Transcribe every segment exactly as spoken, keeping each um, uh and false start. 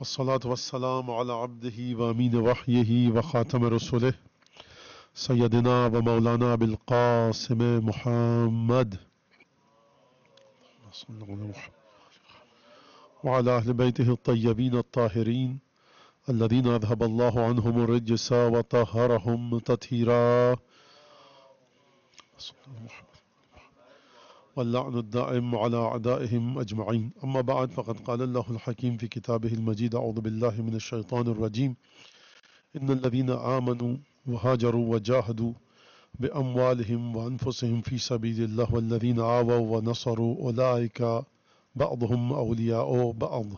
والصلاة والسلام على عبده وامین وحیہ وخاتم رسولہ سیدنا و مولانا بالقاسم محمد وعلى أهل بيته الطيبين الطاهرين الذين أذهب الله عنهم الرجس وطهرهم تطهيرا واللعن الدائم على أعدائهم أجمعين. أما بعد، فقد قال الله الحكيم في كتابه المجيد: أعوذ بالله من الشيطان الرجيم. إن الذين آمنوا وهاجروا وجاهدوا بأموالهم وأنفسهم في سبيل الله والذين آووا ونصروا أولئك بعضهم أولیاء بعض.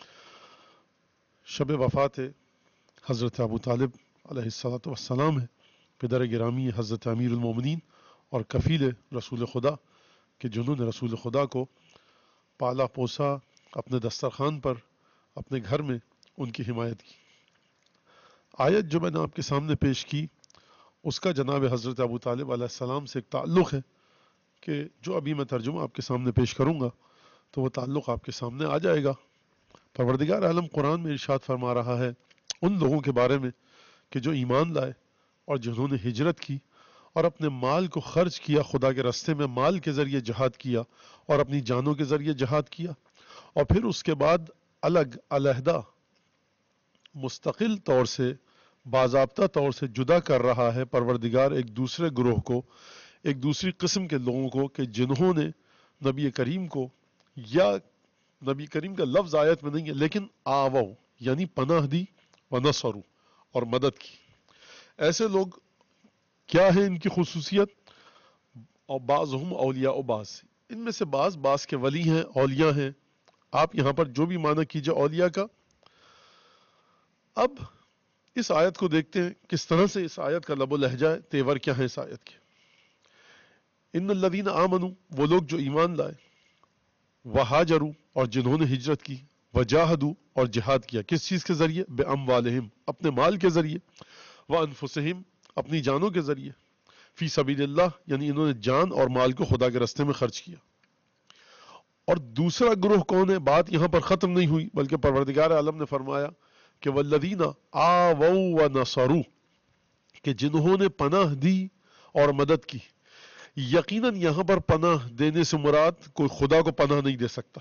شب وفات حضرت ابو طالب علیہ الصلوۃ والسلام ہے، پدر گرامی حضرت امیر المومنین اور کفیل رسول خدا کہ جنہوں نے رسول خدا کو پالا پوسا اپنے دسترخوان پر اپنے گھر میں ان کی حمایت کی. آیت جو میں نے آپ کے سامنے پیش کی اس کا جناب حضرت ابو طالب علیہ السلام سے ایک تعلق ہے کہ جو ابھی میں ترجمہ آپ کے سامنے پیش کروں گا تو وہ تعلق آپ کے سامنے آ جائے گا. پروردگار عالم قرآن میں ارشاد فرما رہا ہے ان لوگوں کے بارے میں کہ جو ایمان لائے اور جنہوں نے ہجرت کی اور اپنے مال کو خرچ کیا، خدا کے راستے میں مال کے ذریعے جہاد کیا اور اپنی جانوں کے ذریعے جہاد کیا، اور پھر اس کے بعد الگ علیحدہ مستقل طور سے باضابطہ طور سے جدا کر رہا ہے پروردگار ایک دوسرے گروہ کو، ایک دوسری قسم کے لوگوں کو کہ جنہوں نے نبی کریم کو، یا نبی کریم کا لفظ آیت میں نہیں ہے لیکن آوو یعنی پناہ دی، ونصرو اور مدد کی. ایسے لوگ کیا ہے ان کی خصوصیت؟ اور بعضہم اولیاء و بعض، ان میں سے بعض بعض کے ولی ہیں، اولیاء ہیں. آپ یہاں پر جو بھی معنی کیجئے اولیاء کا. اب اس آیت کو دیکھتے ہیں کس طرح سے اس آیت کا لب و لہجہ ہے، تیور کیا ہے اس آیت کے. ان الذین آمنوا، وہ لوگ جو ایمان لائے، وہاجروا اور جنہوں نے ہجرت کی، وجاہدوا اور جہاد کیا، کس چیز کے ذریعے؟ باموالہم اپنے مال کے ذریعے، وانفسہم اپنی جانوں کے ذریعے، فی سبیل اللہ یعنی انہوں نے جان اور مال کو خدا کے راستے میں خرچ کیا. اور دوسرا گروہ کون ہے؟ بات یہاں پر ختم نہیں ہوئی بلکہ پروردگار عالم نے فرمایا کہ والذین آووا ونصروا، کہ جنہوں نے پناہ دی اور مدد کی. یقیناً یہاں پر پناہ دینے سے مراد کوئی خدا کو پناہ نہیں دے سکتا.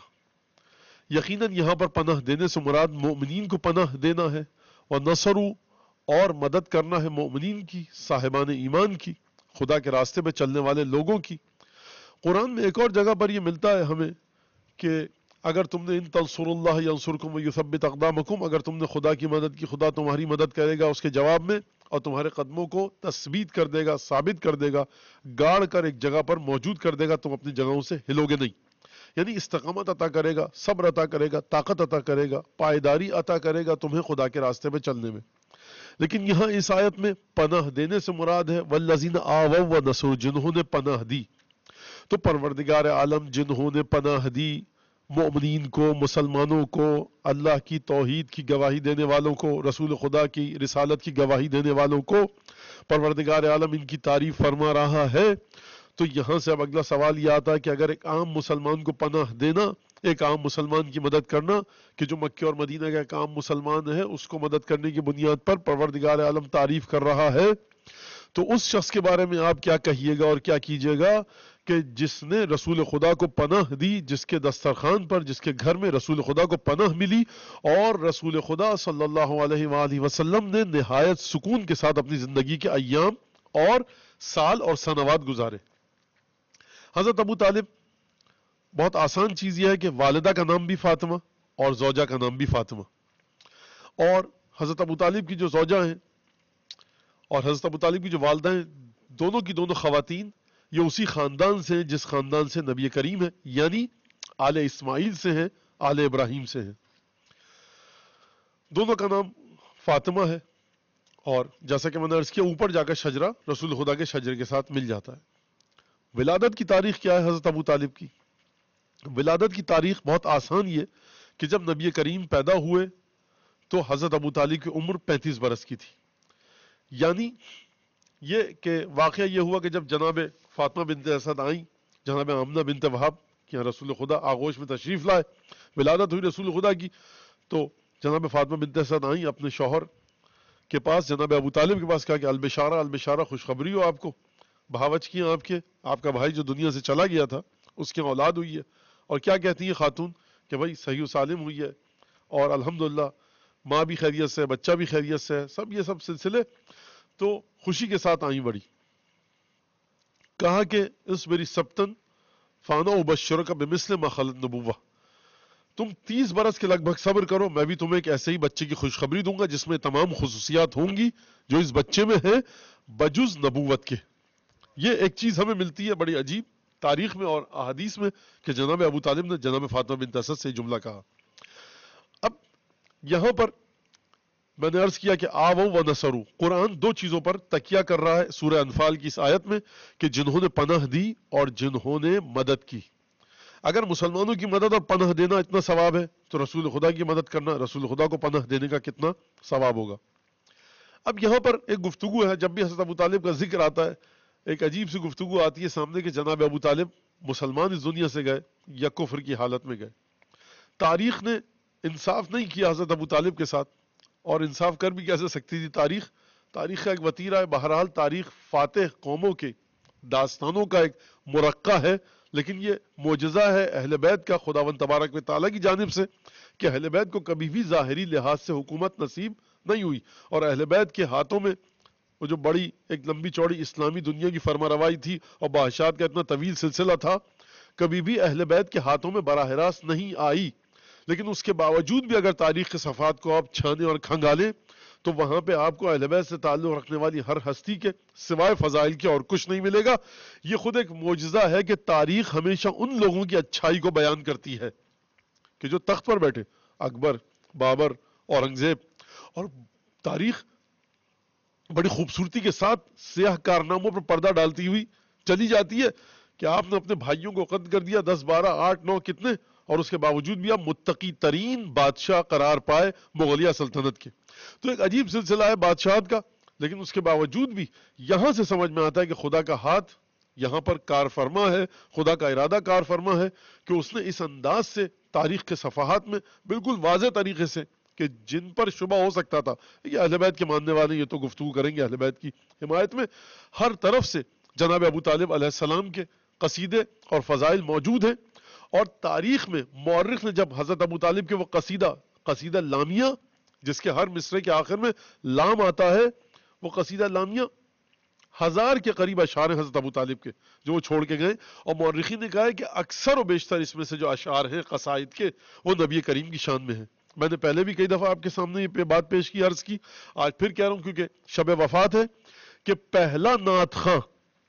یقیناً یہاں پر پناہ دینے سے مراد مومنین کو پناہ دینا ہے، اور نصرو اور مدد کرنا ہے مومنین کی، صاحبان ایمان کی، خدا کے راستے میں چلنے والے لوگوں کی. قرآن میں ایک اور جگہ پر یہ ملتا ہے ہمیں کہ اگر تم نے ان تنصروا اللہ ینصرکم ویثبت اقدامکم، اگر تم نے خدا کی مدد کی، خدا تمہاری مدد کرے گا اس کے جواب میں اور تمہارے قدموں کو تثبیت کر دے گا، ثابت کر دے گا، گاڑ کر ایک جگہ پر موجود کر دے گا، تم اپنی جگہوں سے ہلو گے نہیں. یعنی استقامت عطا کرے گا، صبر عطا کرے گا، طاقت عطا کرے گا، پائیداری عطا کرے گا تمہیں خدا کے راستے میں چلنے میں. لیکن یہاں اس آیت میں پناہ دینے سے مراد ہے والذین آووا ونصروا، جنہوں نے پناہ دی. تو پروردگار عالم جنہوں نے پناہ دی مومنین کو، مسلمانوں کو، اللہ کی توحید کی گواہی دینے والوں کو، رسول خدا کی رسالت کی گواہی دینے والوں کو پروردگار عالم ان کی تعریف فرما رہا ہے. تو یہاں سے اب اگلا سوال یہ آتا ہے کہ اگر ایک عام مسلمان کو پناہ دینا، ایک عام مسلمان کی مدد کرنا، کہ جو مکہ اور مدینہ کا ایک عام مسلمان ہے اس کو مدد کرنے کی بنیاد پر پروردگار عالم تعریف کر رہا ہے، تو اس شخص کے بارے میں آپ کیا کہیے گا اور کیا کیجیے گا کہ جس نے رسول خدا کو پناہ دی، جس کے دسترخوان پر، جس کے گھر میں رسول خدا کو پناہ ملی اور رسول خدا صلی اللہ علیہ وآلہ وسلم نے نہایت سکون کے ساتھ اپنی زندگی کے ایام اور سال اور سنوات گزارے. حضرت ابو طالب، بہت آسان چیز یہ ہے کہ والدہ کا نام بھی فاطمہ اور زوجہ کا نام بھی فاطمہ، اور حضرت ابو طالب کی جو زوجہ ہیں اور حضرت ابو طالب کی جو والدہ ہیں، دونوں کی دونوں خواتین یہ اسی خاندان سے ہیں جس خاندان سے نبی کریم ہے، یعنی آل اسماعیل سے ہیں، آل ابراہیم سے ہیں. دونوں کا نام فاطمہ ہے، اور جیسا کہ میں نے عرض کیا اوپر جا کر شجرہ رسول خدا کے شجرے کے ساتھ مل جاتا ہے. ولادت کی تاریخ کیا ہے حضرت ابو طالب کی؟ ولادت کی تاریخ بہت آسان یہ کہ جب نبی کریم پیدا ہوئے تو حضرت ابو طالب کی عمر پینتیس برس کی تھی. یعنی یہ کہ واقعہ یہ ہوا کہ جب جناب فاطمہ بنت اسد آئیں، جناب آمنہ بنت وہب کہ رسول خدا آغوش میں تشریف لائے، ولادت ہوئی رسول خدا کی، تو جناب فاطمہ بنت اسد آئیں اپنے شوہر کے پاس، جناب ابو طالب کے پاس، کہا کہ البشارہ البشارہ، خوشخبری ہو آپ کو، بہاوچ کی آپ کے، آپ کا بھائی جو دنیا سے چلا گیا تھا اس کی اولاد ہوئی ہے۔ اور کیا کہتی ہیں خاتون کہ بھائی صحیح و سالم ہوئی ہے، اور الحمدللہ ماں بھی خیریت سے ہے، بچہ بھی خیریت سے ہے، سب یہ سب سلسلے تو خوشی کے ساتھ آئیں بڑی۔ کہا کہ اس میری سبتن فانا ابشرک بمثل ما خلت نبوہ، تم تیس برس کے لگ بھگ صبر کرو، میں بھی تمہیں ایک ایسے ہی بچے کی خوشخبری دوں گا جس میں تمام خصوصیات ہوں گی جو اس بچے میں ہیں بجز نبوت کے۔ یہ ایک چیز ہمیں ملتی ہے بڑی عجیب تاریخ میں اور احادیث میں کہ جناب ابو طالب نے جناب فاطمہ بنت اسد سے جملہ کہا۔ اب یہاں پر میں نے عرض کیا کہ آو و نصرو، قرآن دو چیزوں پر تکیہ کر رہا ہے سورہ انفال کی اس آیت میں کہ جنہوں نے پناہ دی اور جنہوں نے مدد کی۔ اگر مسلمانوں کی مدد اور پناہ دینا اتنا ثواب ہے تو رسول خدا کی مدد کرنا، رسول خدا کو پناہ دینے کا کتنا ثواب ہوگا۔ اب یہاں پر ایک گفتگو ہے، جب بھی حضرت ابو طالب کا ذکر آتا ہے ایک عجیب سی گفتگو آتی ہے سامنے کہ جناب ابو طالب مسلمان اس دنیا سے گئے یا کفر کی حالت میں گئے۔ تاریخ نے انصاف نہیں کیا حضرت ابو طالب کے ساتھ، اور انصاف کر بھی کیسے سکتی تھی تاریخ؟ تاریخ کا ایک وتیرہ ہے، بہرحال تاریخ فاتح قوموں کے داستانوں کا ایک مرقع ہے، لیکن یہ معجزہ ہے اہل بیت کا خداوند تبارک و تعالیٰ کی جانب سے کہ اہل بیت کو کبھی بھی ظاہری لحاظ سے حکومت نصیب نہیں ہوئی، اور اہل بیت کے ہاتھوں میں وہ جو بڑی ایک لمبی چوڑی اسلامی دنیا کی فرما روائی تھی اور بادشاہت کا اتنا طویل سلسلہ تھا، کبھی بھی اہل بیت کے ہاتھوں میں براہ راست نہیں آئی۔ لیکن اس کے باوجود بھی اگر تاریخ کے صفحات کو آپ چھانے اور کھنگالیں تو وہاں پہ آپ کو اہل بیت سے تعلق رکھنے والی ہر ہستی کے سوائے فضائل کے اور کچھ نہیں ملے گا۔ یہ خود ایک معجزہ ہے کہ تاریخ ہمیشہ ان لوگوں کی اچھائی کو بیان کرتی ہے کہ جو تخت پر بیٹھے، اکبر، بابر، اورنگزیب، اور تاریخ بڑی خوبصورتی کے ساتھ سیاہ کارناموں پر پردہ ڈالتی ہوئی چلی جاتی ہے کہ آپ نے اپنے بھائیوں کو قتل کر دیا، دس بارہ آٹھ نو کتنے، اور اس کے باوجود بھی آپ متقی ترین بادشاہ قرار پائے مغلیہ سلطنت کے۔ تو ایک عجیب سلسلہ ہے بادشاہت کا، لیکن اس کے باوجود بھی یہاں سے سمجھ میں آتا ہے کہ خدا کا ہاتھ یہاں پر کار فرما ہے، خدا کا ارادہ کار فرما ہے کہ اس نے اس انداز سے تاریخ کے صفحات میں بالکل واضح طریقے سے کہ جن پر شبہ ہو سکتا تھا یہ اہل بیت کے ماننے والے یہ تو گفتگو کریں گے اہل بیت کی حمایت میں، ہر طرف سے جناب ابو طالب علیہ السلام کے قصیدے اور فضائل موجود ہیں۔ اور تاریخ میں مورخ نے جب حضرت ابو طالب کے وہ قصیدہ قصیدہ لامیہ جس کے ہر مصرے کے آخر میں لام آتا ہے، وہ قصیدہ لامیہ ہزار کے قریب اشعار ہیں حضرت ابو طالب کے جو وہ چھوڑ کے گئے، اور مورخین نے کہا ہے کہ اکثر و بیشتر اس میں سے جو اشعار ہیں قصائد کے وہ نبی کریم کی شان میں ہیں۔ میں نے پہلے بھی کئی دفعہ آپ کے سامنے یہ بات پیش کی، عرض کی، آج پھر کہہ رہا ہوں کیونکہ شب وفات ہے کہ پہلا نعت خواں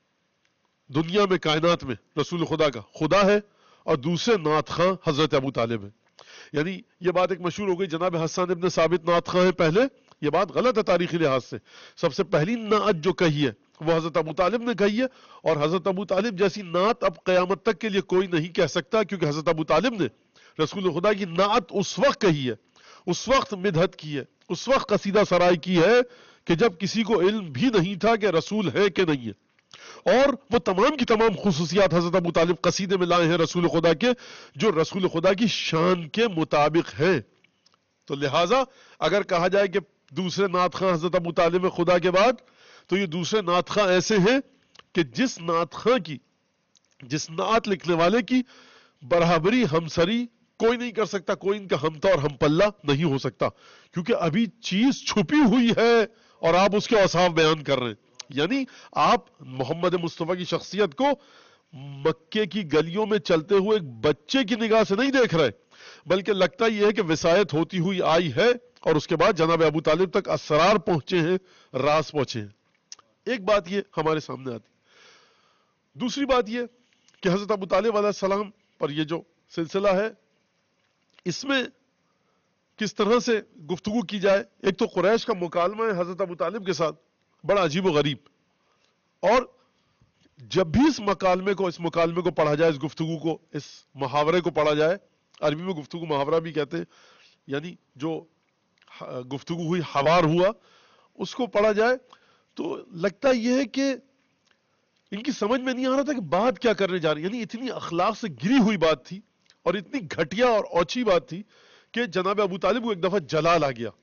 دنیا میں کائنات میں رسول خدا کا خدا ہے، اور دوسرے نعت خواں حضرت ابو طالب ہے۔ یعنی یہ بات ایک مشہور ہو گئی جناب حسان ابن ثابت نعت خواں ہیں پہلے، یہ بات غلط ہے تاریخی لحاظ سے۔ سب سے پہلی نعت جو کہی ہے وہ حضرت ابو طالب نے کہی ہے، اور حضرت ابو طالب جیسی نعت اب قیامت تک کے لیے کوئی نہیں کہہ سکتا، کیونکہ حضرت ابو طالب نے رسول خدا کی نعت اس وقت کہی ہے، اس وقت مدحت کی ہے، اس وقت قصیدہ سرائی کی ہے کہ جب کسی کو علم بھی نہیں تھا کہ رسول ہے کہ نہیں ہے، اور وہ تمام کی تمام خصوصیات حضرت ابو طالب قصیدے میں لائے ہیں رسول خدا کے جو رسول خدا کی شان کے مطابق ہیں۔ تو لہٰذا اگر کہا جائے کہ دوسرے نعت خواں حضرت ابو طالب میں خدا کے بعد، تو یہ دوسرے نعت خواں ایسے ہیں کہ جس نعت خواں کی جس نعت لکھنے والے کی برابری ہمسری کوئی نہیں کر سکتا، کوئی ان کا ہمتا اور ہم پلہ نہیں ہو سکتا، کیونکہ ابھی چیز چھپی ہوئی ہے اور آپ اس کے اوصاف بیان کر رہے ہیں۔ یعنی آپ محمد مصطفیٰ کی شخصیت کو مکے کی گلیوں میں چلتے ہوئے ایک بچے کی نگاہ سے نہیں دیکھ رہے، بلکہ لگتا یہ ہے کہ وصایت ہوتی ہوئی آئی ہے، اور اس کے بعد جناب ابو طالب تک اسرار پہنچے ہیں، راز پہنچے ہیں۔ ایک بات یہ ہمارے سامنے آتی، دوسری بات یہ کہ حضرت ابو طالب علیہ السلام پر یہ جو سلسلہ ہے اس میں کس طرح سے گفتگو کی جائے۔ ایک تو قریش کا مکالمہ ہے حضرت ابو طالب کے ساتھ بڑا عجیب و غریب، اور جب بھی اس مکالمے کو اس مکالمے کو پڑھا جائے، اس گفتگو کو، اس محاورے کو پڑھا جائے، عربی میں گفتگو محاورہ بھی کہتے ہیں، یعنی جو گفتگو ہوئی، حوار ہوا، اس کو پڑھا جائے تو لگتا یہ ہے کہ ان کی سمجھ میں نہیں آ رہا تھا کہ بات کیا کرنے جا رہی، یعنی اتنی اخلاق سے گری ہوئی بات تھی اور اتنی گھٹیا اور اوچھی بات تھی کہ جناب ابو طالب کو ایک دفعہ جلال آ گیا.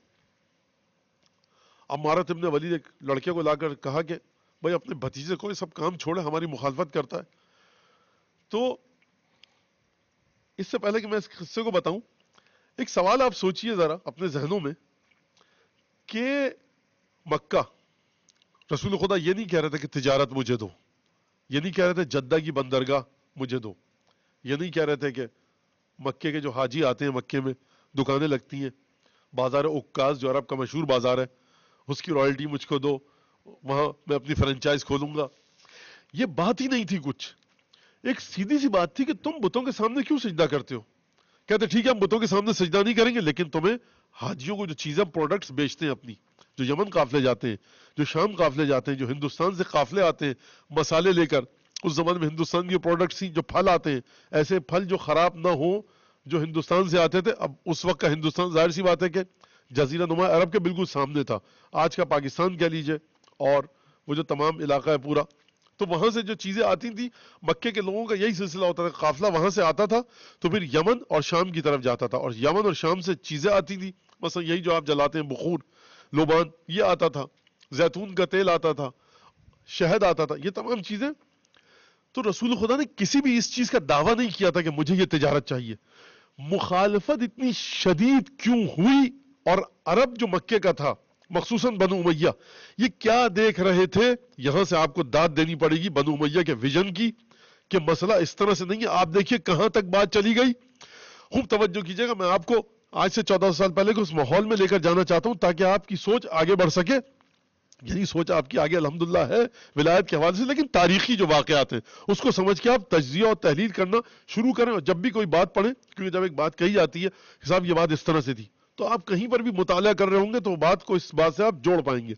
عمارۃ ابن ولید ایک لڑکے کو لا کر کہا کہ بھائی اپنے بھتیجے کو یہ سب کام چھوڑے، ہماری مخالفت کرتا ہے. تو اس سے پہلے کہ میں اس قصے کو بتاؤں، ایک سوال آپ سوچئے ذرا اپنے ذہنوں میں کہ مکہ، رسول خدا یہ نہیں کہہ رہے تھے کہ تجارت مجھے دو، یہ نہیں کہہ رہے تھے جدہ کی بندرگاہ مجھے دو، یہ نہیں کہہ رہے تھے کہ مکے کے جو حاجی آتے ہیں مکے میں دکانیں لگتی ہیں، بازار عکاظ جو عرب کا مشہور بازار ہے اس کی رائلٹی مجھ کو دو، وہاں میں اپنی فرنچائز کھولوں گا. یہ بات ہی نہیں تھی. کچھ ایک سیدھی سی بات تھی کہ تم بتوں کے سامنے کیوں سجدہ کرتے ہو؟ کہتے ٹھیک ہے ہم بتوں کے سامنے سجدہ نہیں کریں گے، لیکن تمہیں حاجیوں کو جو چیزیں پروڈکٹس بیچتے ہیں اپنی، جو یمن قافلے جاتے ہیں، جو شام قافلے جاتے ہیں، جو ہندوستان سے قافلے آتے ہیں مسالے لے کر، اس زمانے میں ہندوستان کی پروڈکٹس ہی جو پھل آتے ہیں، ایسے پھل جو خراب نہ ہوں جو ہندوستان سے آتے تھے. اب اس وقت کا ہندوستان ظاہر سی بات ہے کہ جزیرہ نما عرب کے بالکل سامنے تھا، آج کا پاکستان کہہ لیجئے اور وہ جو تمام علاقہ ہے پورا. تو وہاں سے جو چیزیں آتی تھیں مکے کے لوگوں کا یہی سلسلہ ہوتا تھا، قافلہ وہاں سے آتا تھا تو پھر یمن اور شام کی طرف جاتا تھا، اور یمن اور شام سے چیزیں آتی تھی، مثلا یہی جو آپ جلاتے ہیں بخور، لوبان، یہ آتا تھا، زیتون کا تیل آتا تھا، شہد آتا تھا، یہ تمام چیزیں. تو رسول خدا نے کسی بھی اس چیز کا دعویٰ نہیں کیا تھا کہ مجھے یہ تجارت چاہیے. مخالفت اتنی شدید کیوں ہوئی؟ اور عرب جو مکے کا تھا مخصوصاً بنو امیہ، یہ کیا دیکھ رہے تھے؟ یہاں سے آپ کو داد دینی پڑے گی بنو امیہ کے ویژن کی کہ مسئلہ اس طرح سے نہیں ہے. آپ دیکھیے کہاں تک بات چلی گئی. خوب توجہ کیجئے گا، میں آپ کو آج سے چودہ سال پہلے کے اس ماحول میں لے کر جانا چاہتا ہوں تاکہ آپ کی سوچ آگے بڑھ سکے. یہی سوچ آپ کی آگے الحمدللہ ہے ولایت کے حوالے سے، لیکن تاریخی جو واقعات ہیں اس کو سمجھ کے آپ تجزیہ اور تحلیل کرنا شروع کریں، اور جب بھی کوئی بات پڑھیں، کیونکہ جب ایک بات کہی جاتی ہے کہ صاحب یہ بات اس طرح سے تھی، تو آپ کہیں پر بھی مطالعہ کر رہے ہوں گے تو وہ بات کو اس بات سے آپ جوڑ پائیں گے.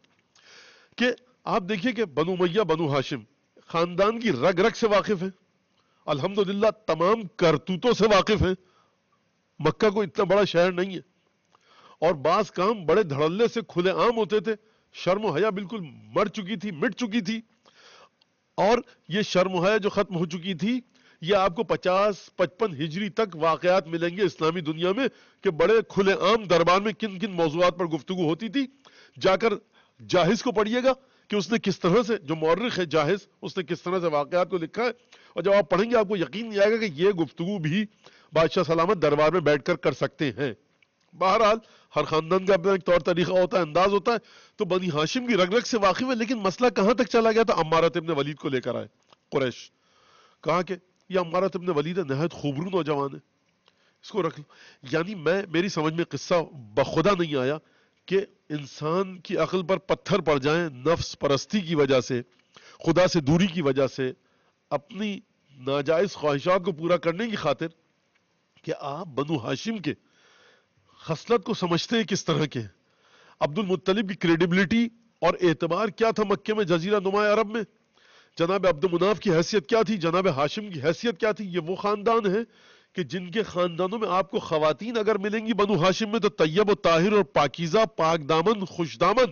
کہ آپ دیکھیے کہ بنو امیہ بنو ہاشم خاندان کی رگ رگ سے واقف ہیں، الحمدللہ تمام کرتوتوں سے واقف ہیں. مکہ کو اتنا بڑا شہر نہیں ہے، اور بعض کام بڑے دھڑلے سے کھلے عام ہوتے تھے. شرم و حیا بالکل مر چکی تھی، مٹ چکی تھی، اور یہ شرم و حیا جو ختم ہو چکی تھی، یہ آپ کو پچاس پچپن ہجری تک واقعات ملیں گے اسلامی دنیا میں کہ بڑے کھلے عام دربار میں کن کن موضوعات پر گفتگو ہوتی تھی. جا کر جاہز کو پڑھیے گا کہ اس نے کس طرح سے، جو مورخ ہے جاہز، اس نے کس طرح سے واقعات کو لکھا ہے، اور جب آپ پڑھیں گے آپ کو یقین نہیں آئے گا کہ یہ گفتگو بھی بادشاہ سلامت دربار میں بیٹھ کر کر سکتے ہیں. بہرحال ہر خاندان کا اپنا ایک طور طریقہ ہوتا ہے، انداز ہوتا ہے. تو بنی ہاشم کی رگ رگ سے واقف ہے، لیکن مسئلہ کہاں تک چلا گیا تھا؟ عمارۃ ابن ولید کو لے کر آئے قریش. کہا کہ یہ عمارۃ ابن ولید نہایت خوبرو نوجوان ہے، اس کو رکھ لو. یعنی میں میری سمجھ میں قصہ بخدا نہیں آیا کہ انسان کی عقل پر پتھر پڑ جائیں نفس پرستی کی وجہ سے، خدا سے دوری کی وجہ سے، اپنی ناجائز خواہشات کو پورا کرنے کی خاطر، کہ آپ بنو ہاشم کے خصلت کو سمجھتے ہیں کس طرح کے. عبد المطلب کی کریڈیبلٹی اور اعتبار کیا تھا مکے میں، جزیرہ نما عرب میں؟ جناب عبد مناف کی حیثیت کیا تھی؟ جناب ہاشم کی حیثیت کیا تھی؟ یہ وہ خاندان ہے کہ جن کے خاندانوں میں آپ کو خواتین اگر ملیں گی بنو ہاشم میں تو طیب و طاہر اور پاکیزہ، پاک دامن، خوش دامن.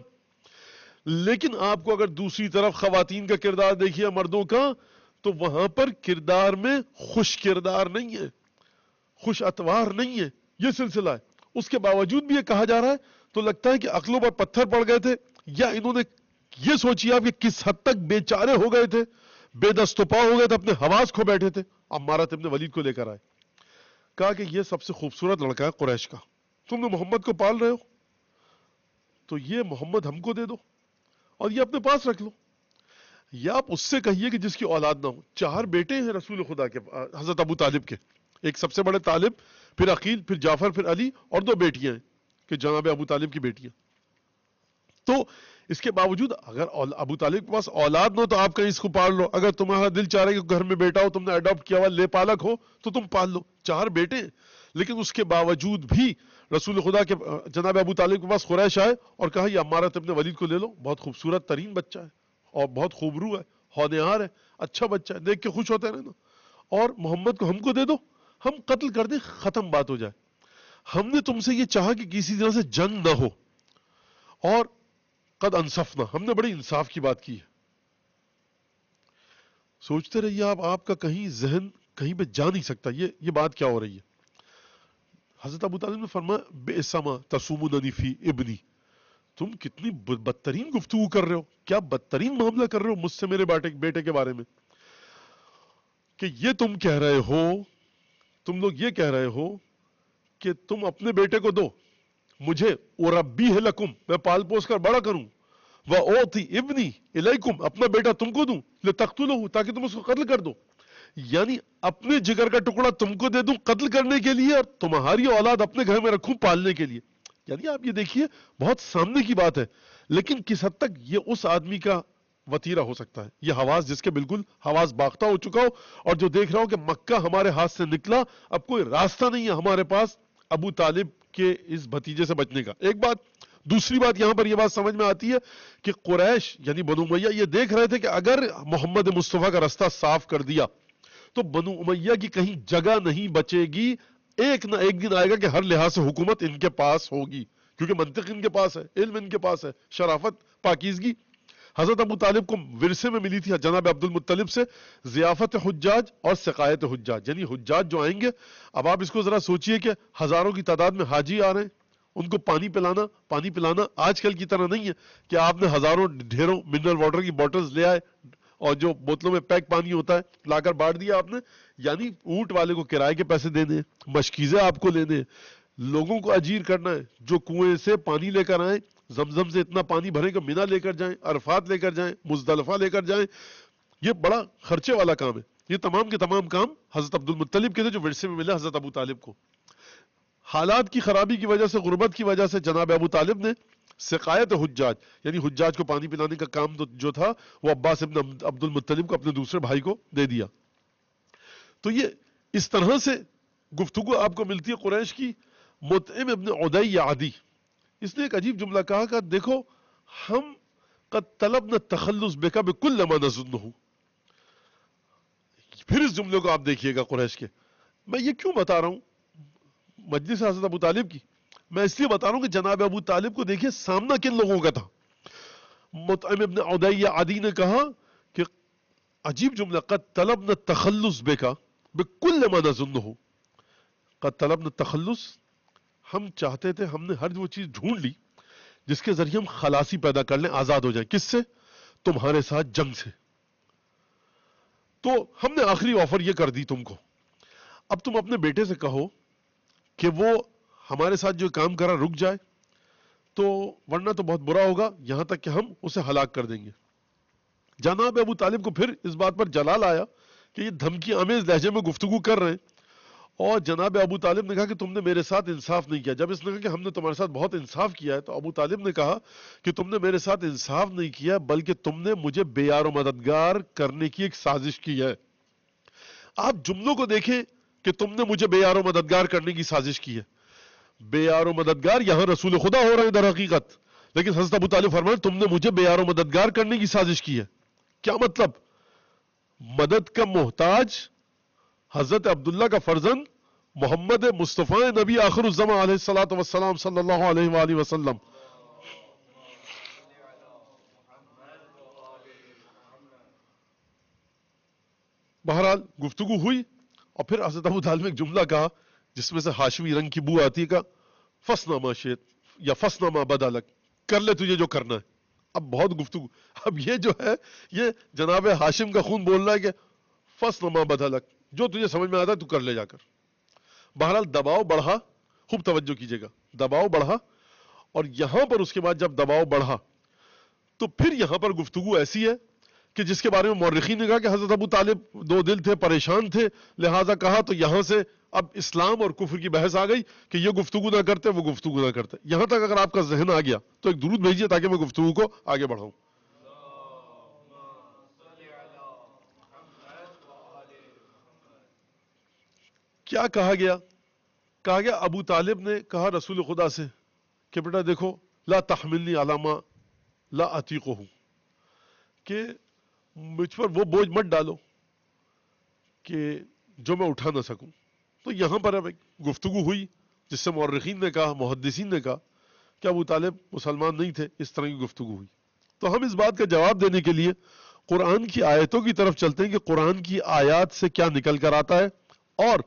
لیکن آپ کو اگر دوسری طرف خواتین کا کردار دیکھیے مردوں کا، تو وہاں پر کردار میں خوش کردار نہیں ہے، خوش اتوار نہیں ہے. یہ سلسلہ ہے. اس کے باوجود بھی یہ کہا جا رہا ہے تو لگتا ہے کہ عقلوں پر پتھر پڑ گئے تھے، یا انہوں نے یہ سوچی آپ کہ کس حد تک بیچارے ہو گئے تھے، بے دست و پا ہو گئے تھے، اپنے حواس کھو بیٹھے تھے. عمارۃ ابن ولید کو لے کر آئے، کہا کہ یہ سب سے خوبصورت لڑکا ہے قریش کا، تم نے محمد کو پال رہے ہو تو یہ محمد ہم کو دے دو اور یہ اپنے پاس رکھ لو. یا آپ اس سے کہیے کہ جس کی اولاد نہ ہو. چار بیٹے ہیں رسول خدا کے، حضرت ابو طالب کے، ایک سب سے بڑے طالب، پھر عقیل، پھر جعفر، پھر علی، اور دو بیٹیاں ہیں کہ جناب ابو طالب کی بیٹیاں. تو اس کے باوجود اگر ابو طالب کے پاس اولاد نہ ہو تو آپ کہیں اس کو پال لو. اگر تمہارا دل چاہ رہا ہے کہ گھر میں بیٹا ہو، تم نے اڈاپٹ کیا ہوا لے پالک ہو، تو تم پال لو. چار بیٹے ہیں، لیکن اس کے باوجود بھی رسول خدا کے جناب ابو طالب کے پاس قریش آئے اور کہا یہ عمارۃ ابن ولید کو لے لو، بہت خوبصورت ترین بچہ ہے اور بہت خوبرو ہے، ہونہار ہے، اچھا بچہ ہے، دیکھ کے خوش ہوتے رہنا، اور محمد کو ہم کو دے دو، ہم قتل کر دیں، ختم بات ہو جائے. ہم نے تم سے یہ چاہا کہ کسی طرح سے جنگ نہ ہو، اور قد انصفنا، ہم نے بڑی انصاف کی بات کی ہے. سوچتے رہیے آپ، آپ کا کہیں ذہن کہیں پہ جا نہیں سکتا یہ یہ بات کیا ہو رہی ہے. حضرت ابو طالب نے فرمایا بئس ما تصوموننی فی ابنی، تم کتنی بدترین گفتگو کر رہے ہو، کیا بدترین معاملہ کر رہے ہو مجھ سے میرے بیٹے کے بارے میں، کہ یہ تم کہہ رہے ہو، تم لوگ یہ کہہ رہے ہو کہ تم اپنے بیٹے کو دو مجھے، اربیہ لکم، میں پال پوس کر بڑا کروں، وَأُعْطِ ابنی الیکم، اپنا بیٹا تم کو دوں، لتقتلوہ، تاکہ تم اس کو قتل کر دو، یعنی اپنے جگر کا ٹکڑا تم کو دے دوں قتل کرنے کے لیے، اور تمہاری اولاد اپنے گھر میں رکھوں پالنے کے لیے. یعنی آپ یہ دیکھیے بہت سامنے کی بات ہے، لیکن کس حد تک یہ اس آدمی کا وطیرہ ہو سکتا ہے، یہ حواس جس کے بالکل حواس باختہ ہو چکا ہو، اور جو دیکھ رہا ہو کہ مکہ ہمارے ہاتھ سے نکلا، اب کوئی راستہ نہیں ہے ہمارے پاس ابو طالب کے اس بھتیجے سے بچنے کا. ایک بات. دوسری بات یہاں پر یہ بات سمجھ میں آتی ہے کہ قریش یعنی بنو امیہ یہ دیکھ رہے تھے کہ اگر محمد مصطفیٰ کا راستہ صاف کر دیا تو بنو امیہ کی کہیں جگہ نہیں بچے گی، ایک نہ ایک دن آئے گا کہ ہر لحاظ سے حکومت ان کے پاس ہوگی، کیونکہ منطق ان کے پاس ہے، علم ان کے پاس ہے، شرافت، پاکیزگی. حضرت ابو طالب کو ورثے میں ملی تھی جناب عبد المطلب سے ضیافت حجاج اور سقایت حجاج، یعنی حجاج جو آئیں گے. اب آپ اس کو ذرا سوچئے کہ ہزاروں کی تعداد میں حاجی آ رہے ہیں، ان کو پانی پلانا پانی پلانا آج کل کی طرح نہیں ہے کہ آپ نے ہزاروں ڈھیروں منرل واٹر کی بوٹلز لے آئے اور جو بوتلوں میں پیک پانی ہوتا ہے لا کر بانٹ دیا آپ نے. یعنی اونٹ والے کو کرائے کے پیسے دینے، مشکیزیں آپ کو لینے، لوگوں کو اجیر کرنا ہے جو کنویں سے پانی لے کر آئیں، زمزم سے اتنا پانی بھریں کہ منی لے کر جائیں، عرفات لے کر جائیں، مزدلفہ لے کر جائیں. یہ بڑا خرچے والا کام ہے. یہ تمام کے تمام کام حضرت عبد المطلب کے تھے جو ورثے میں ملے حضرت ابو طالب کو. حالات کی خرابی کی وجہ سے، غربت کی وجہ سے جناب ابو طالب نے سقایت حجاج یعنی حجاج کو پانی پلانے کا کام جو تھا وہ عباس ابن عبد المطلب کو اپنے دوسرے بھائی کو دے دیا. تو یہ اس طرح سے گفتگو آپ کو ملتی ہے قریش کی. مطعم ابن عدی عدی اس نے ایک عجیب جملہ کہا کہ دیکھو ہم قد طلبنا التخلص بک بكل ما نظنه. پھر اس جملے کو آپ دیکھیے گا قریش کے. میں یہ کیوں بتا رہا ہوں مجلس حضرت ابو طالب کی؟ میں اس لیے بتا رہا ہوں کہ جناب ابو طالب کو دیکھیے سامنا کن لوگوں کا تھا. مطعم ابن عدی عدی نے کہا کہ عجیب جملہ، قد طلبنا التخلص بک بكل ما نظنه. قد طلبنا التخلص، ہم چاہتے تھے، ہم نے ہر وہ چیز ڈھونڈ لی جس کے ذریعے ہم خلاصی پیدا کر لیں، آزاد ہو جائیں. کس سے؟ تمہارے ساتھ جنگ سے. تو ہم نے آخری آفر یہ کر دی تم کو، اب تم اپنے بیٹے سے کہو کہ وہ ہمارے ساتھ جو کام کرا رک جائے، تو ورنہ تو بہت برا ہوگا، یہاں تک کہ ہم اسے ہلاک کر دیں گے. جناب ابو طالب کو پھر اس بات پر جلال آیا کہ یہ دھمکی آمیز لہجے میں گفتگو کر رہے ہیں، اور جناب ابو طالب نے کہا کہ تم نے میرے ساتھ انصاف نہیں کیا. جب اس نے کہا کہ ہم نے تمہارے ساتھ بہت انصاف کیا ہے، تو ابو طالب نے کہا کہ تم نے میرے ساتھ انصاف نہیں کیا بلکہ تم نے مجھے بے یار و مددگار کرنے کی ایک سازش کی ہے. آپ جملوں کو دیکھیں کہ تم نے مجھے بے یار و مددگار کرنے کی سازش کی ہے. بے یار و مددگار یہاں رسول خدا ہو رہے ہیں در حقیقت، لیکن حضرت ابو طالب فرمائے تم نے مجھے بے یار و مددگار کرنے کی سازش کی ہے. کیا مطلب؟ مدد کا محتاج حضرت عبداللہ کا فرزند محمد مصطفیٰ نبی آخر الزمان علیہ الصلوۃ والسلام صلی اللہ علیہ وآلہ وسلم. بہرحال گفتگو ہوئی، اور پھر حضرت ابو طالب نے ایک جملہ کہا جس میں سے ہاشمی رنگ کی بو آتی ہے، کہ فصنا ما شئت یا فصنا ما بدا لک، کر لے تجھے جو کرنا ہے. اب بہت گفتگو. اب یہ جو ہے یہ جناب ہاشم کا خون بول رہا ہے کہ فصنا ما بدا لک، جو تجھے سمجھ میں آتا ہے تو کر لے جا کر. بہرحال دباؤ بڑھا، خوب توجہ کیجئے گا، دباؤ بڑھا، اور یہاں پر اس کے بعد جب دباؤ بڑھا تو پھر یہاں پر گفتگو ایسی ہے کہ جس کے بارے میں مورخین نے کہا کہ حضرت ابو طالب دو دل تھے، پریشان تھے، لہٰذا کہا تو یہاں سے اب اسلام اور کفر کی بحث آ گئی کہ یہ گفتگو نہ کرتے وہ گفتگو نہ کرتے. یہاں تک اگر آپ کا ذہن آ گیا تو ایک درود بھیجیے تاکہ میں گفتگو کو آگے بڑھاؤں. کیا کہا گیا؟ کہا گیا ابو طالب نے کہا رسول خدا سے کہ بیٹا دیکھو، لا تحملنی علی ما لا اطیقہ، کہ مجھ پر وہ بوجھ مت ڈالو کہ جو میں اٹھا نہ سکوں. تو یہاں پر اب ایک گفتگو ہوئی جس سے مورخین نے کہا، محدثین نے کہا کہ ابو طالب مسلمان نہیں تھے، اس طرح کی گفتگو ہوئی. تو ہم اس بات کا جواب دینے کے لیے قرآن کی آیتوں کی طرف چلتے ہیں کہ قرآن کی آیات سے کیا نکل کر آتا ہے، اور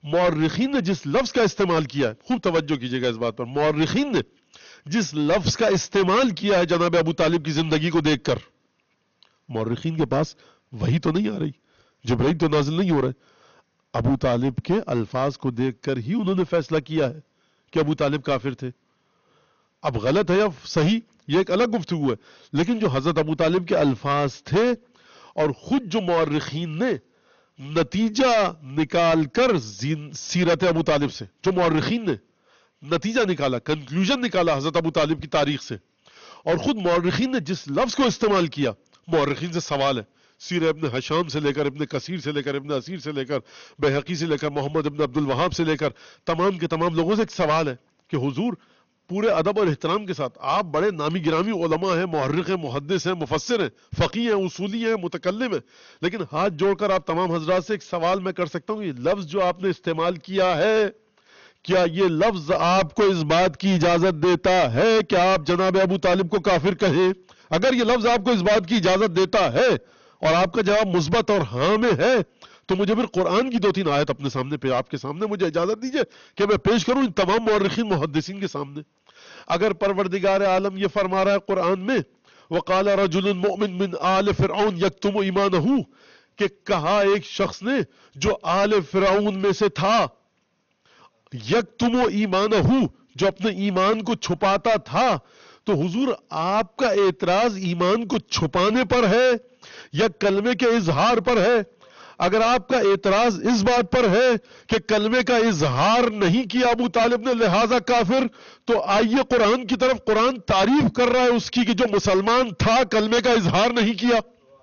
مورخین نے جس لفظ کا استعمال کیا ہے، خوب توجہ کیجئے گا اس بات پر، مورخین نے جس لفظ کا استعمال کیا ہے جناب ابو طالب کی زندگی کو دیکھ کر، مورخین کے پاس وحی تو نہیں آ رہی، جبرائیل تو نازل نہیں ہو رہے، ابو طالب کے الفاظ کو دیکھ کر ہی انہوں نے فیصلہ کیا ہے کہ ابو طالب کافر تھے۔ اب غلط ہے یا صحیح یہ ایک الگ گفتگو ہے، لیکن جو حضرت ابو طالب کے الفاظ تھے اور خود جو مورخین نے نتیجہ نکال کر سیرت ابو طالب سے، جو مورخین نے نتیجہ نکالا، کنکلوژن نکالا حضرت ابو طالب کی تاریخ سے، اور خود مورخین نے جس لفظ کو استعمال کیا، مورخین سے سوال ہے، سیر ابن حشام سے لے کر ابن کثیر سے لے کر ابن اسیر سے لے کر بہقی سے لے کر محمد ابن عبد الوہاب سے لے کر تمام کے تمام لوگوں سے ایک سوال ہے کہ حضور پورے ادب اور احترام کے ساتھ، آپ بڑے نامی گرامی علماء ہیں، محرخ ہیں، محدث ہیں، مفسر ہیں، فقیہ ہیں، اصولی ہیں، متکلم ہیں، لیکن ہاتھ جوڑ کر آپ تمام حضرات سے ایک سوال میں کر سکتا ہوں، یہ لفظ جو آپ نے استعمال کیا ہے، کیا یہ لفظ آپ کو اس بات کی اجازت دیتا ہے کہ آپ جناب ابو طالب کو کافر کہیں؟ اگر یہ لفظ آپ کو اس بات کی اجازت دیتا ہے اور آپ کا جواب مثبت اور ہاں میں ہے تو مجھے پھر قرآن کی دو تین آیت اپنے سامنے پہ آپ کے سامنے مجھے اجازت دیجئے کہ میں پیش کروں ان تمام مورخین محدثین کے سامنے۔ اگر پروردگار عالم یہ فرما رہا ہے قرآن میں وَقَالَ رَجُلٌ مُؤْمِن مِّنْ آلِ فِرْعَوْنَ يَكْتُمُ إِيمَانَهُ، کہ کہا ایک شخص نے جو آل فرعون میں سے تھا، یکتم ایمانہ، جو اپنے ایمان کو چھپاتا تھا، تو حضور آپ کا اعتراض ایمان کو چھپانے پر ہے یا کلمے کے اظہار پر ہے؟ اگر آپ کا اعتراض اس بات پر ہے کہ کلمے کا اظہار نہیں کیا ابو طالب نے لہذا کافر، تو آئیے قرآن کی طرف، قرآن تعریف کر رہا ہے اس کی کہ جو مسلمان تھا کلمے کا اظہار نہیں کیا،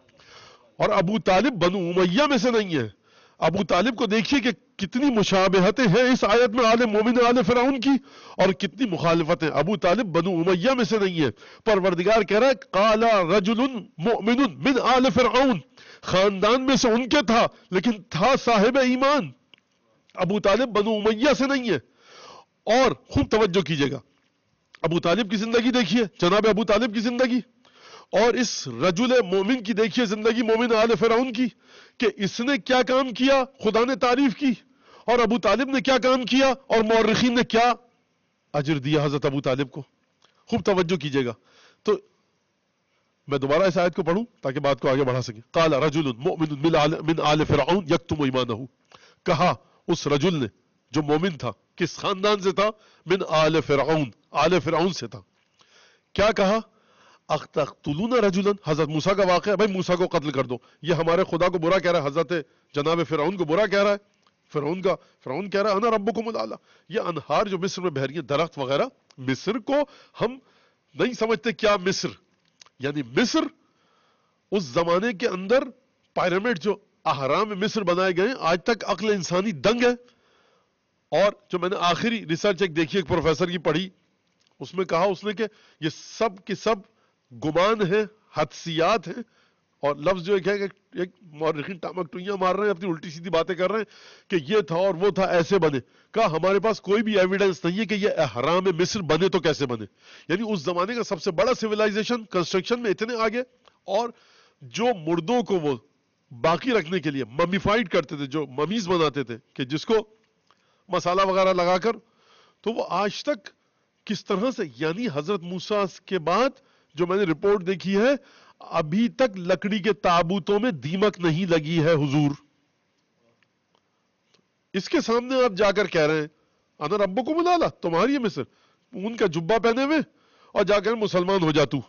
اور ابو طالب بنو امیہ میں سے نہیں ہے۔ ابو طالب کو دیکھیے کہ کتنی مشابہتیں ہیں اس آیت میں آل مومن آل فرعون کی، اور کتنی مخالفتیں۔ ابو طالب بنو امیہ میں سے نہیں ہے، پروردگار کہہ رہا ہے قال رجل مؤمن من آل فرعون، خاندان میں سے ان کے تھا لیکن تھا صاحب ایمان۔ ابو طالب بنو امیہ سے نہیں ہے۔ اور خوب توجہ کیجئے گا، ابو طالب کی زندگی دیکھیے، جناب ابو طالب کی زندگی، اور اس رجل مومن کی دیکھیے زندگی، مومن آل فرعون کی، کہ اس نے کیا کام کیا خدا نے تعریف کی، اور ابو طالب نے کیا کام کیا اور مورخین نے کیا اجر دیا حضرت ابو طالب کو۔ خوب توجہ کیجئے گا۔ تو میں دوبارہ اس آیت کو پڑھوں تاکہ بات کو آگے بڑھا سکیں۔ قال رجل مؤمن من آل فرعون یکتم ایمانہ، کہا اس رجل نے جو مومن تھا، کس خاندان سے تھا؟ من آل فرعون، آل فرعون سے تھا۔ کیا کہا؟ اَتَقْتُلُونَ رَجُلًا، حضرت موسیٰ کا واقعہ ہے، بھائی موسیٰ کو قتل کر دو، یہ ہمارے خدا کو برا کہہ رہا ہے، حضرت جناب فرعون کو برا کہہ رہا ہے، فرعون کا فرعون کہہ رہا ہے انا ربکم الاعلی۔ یہ انہار جو مصر میں بہ رہی ہیں، درخت وغیرہ، مصر کو ہم نہیں سمجھتے کیا مصر، یعنی مصر اس زمانے کے اندر پیرامڈ جو اہرام مصر بنائے گئے، آج تک عقل انسانی دنگ ہے۔ اور جو میں نے آخری ریسرچ ایک دیکھی ایک پروفیسر کی پڑھی، اس میں کہا اس نے کہ یہ سب کے سب گمان ہیں، حدسیات ہیں، اور لفظ جو ایک ہے کہ ایک مورخین ٹامک ٹوئیاں مار رہے ہیں، اپنی الٹی سیدھی باتیں کر رہے ہیں کہ یہ تھا اور وہ تھا، ایسے بنے۔ کہا ہمارے پاس کوئی بھی ایویڈنس نہیں ہے کہ یہ احرام مصر بنے تو کیسے بنے، یعنی اس زمانے کا سب سے بڑا سویلائزیشن کنسٹرکشن میں اتنے آگے، اور جو مردوں کو وہ باقی رکھنے کے لیے ممیفائڈ کرتے تھے، جو ممیز بناتے تھے کہ جس کو مسالہ وغیرہ لگا کر، تو وہ آج تک کس طرح سے، یعنی حضرت موسیٰ کے بعد جو میں نے رپورٹ دیکھی ہے، ابھی تک لکڑی کے تابوتوں میں دیمک نہیں لگی ہے حضور۔ اس کے سامنے آپ جا کر کہہ رہے ہیں انا ربکم الاعلی، تمہاری ہے مصر، ان کا جبہ پہنے ہوئے، اور جا کر مسلمان ہو جاتو۔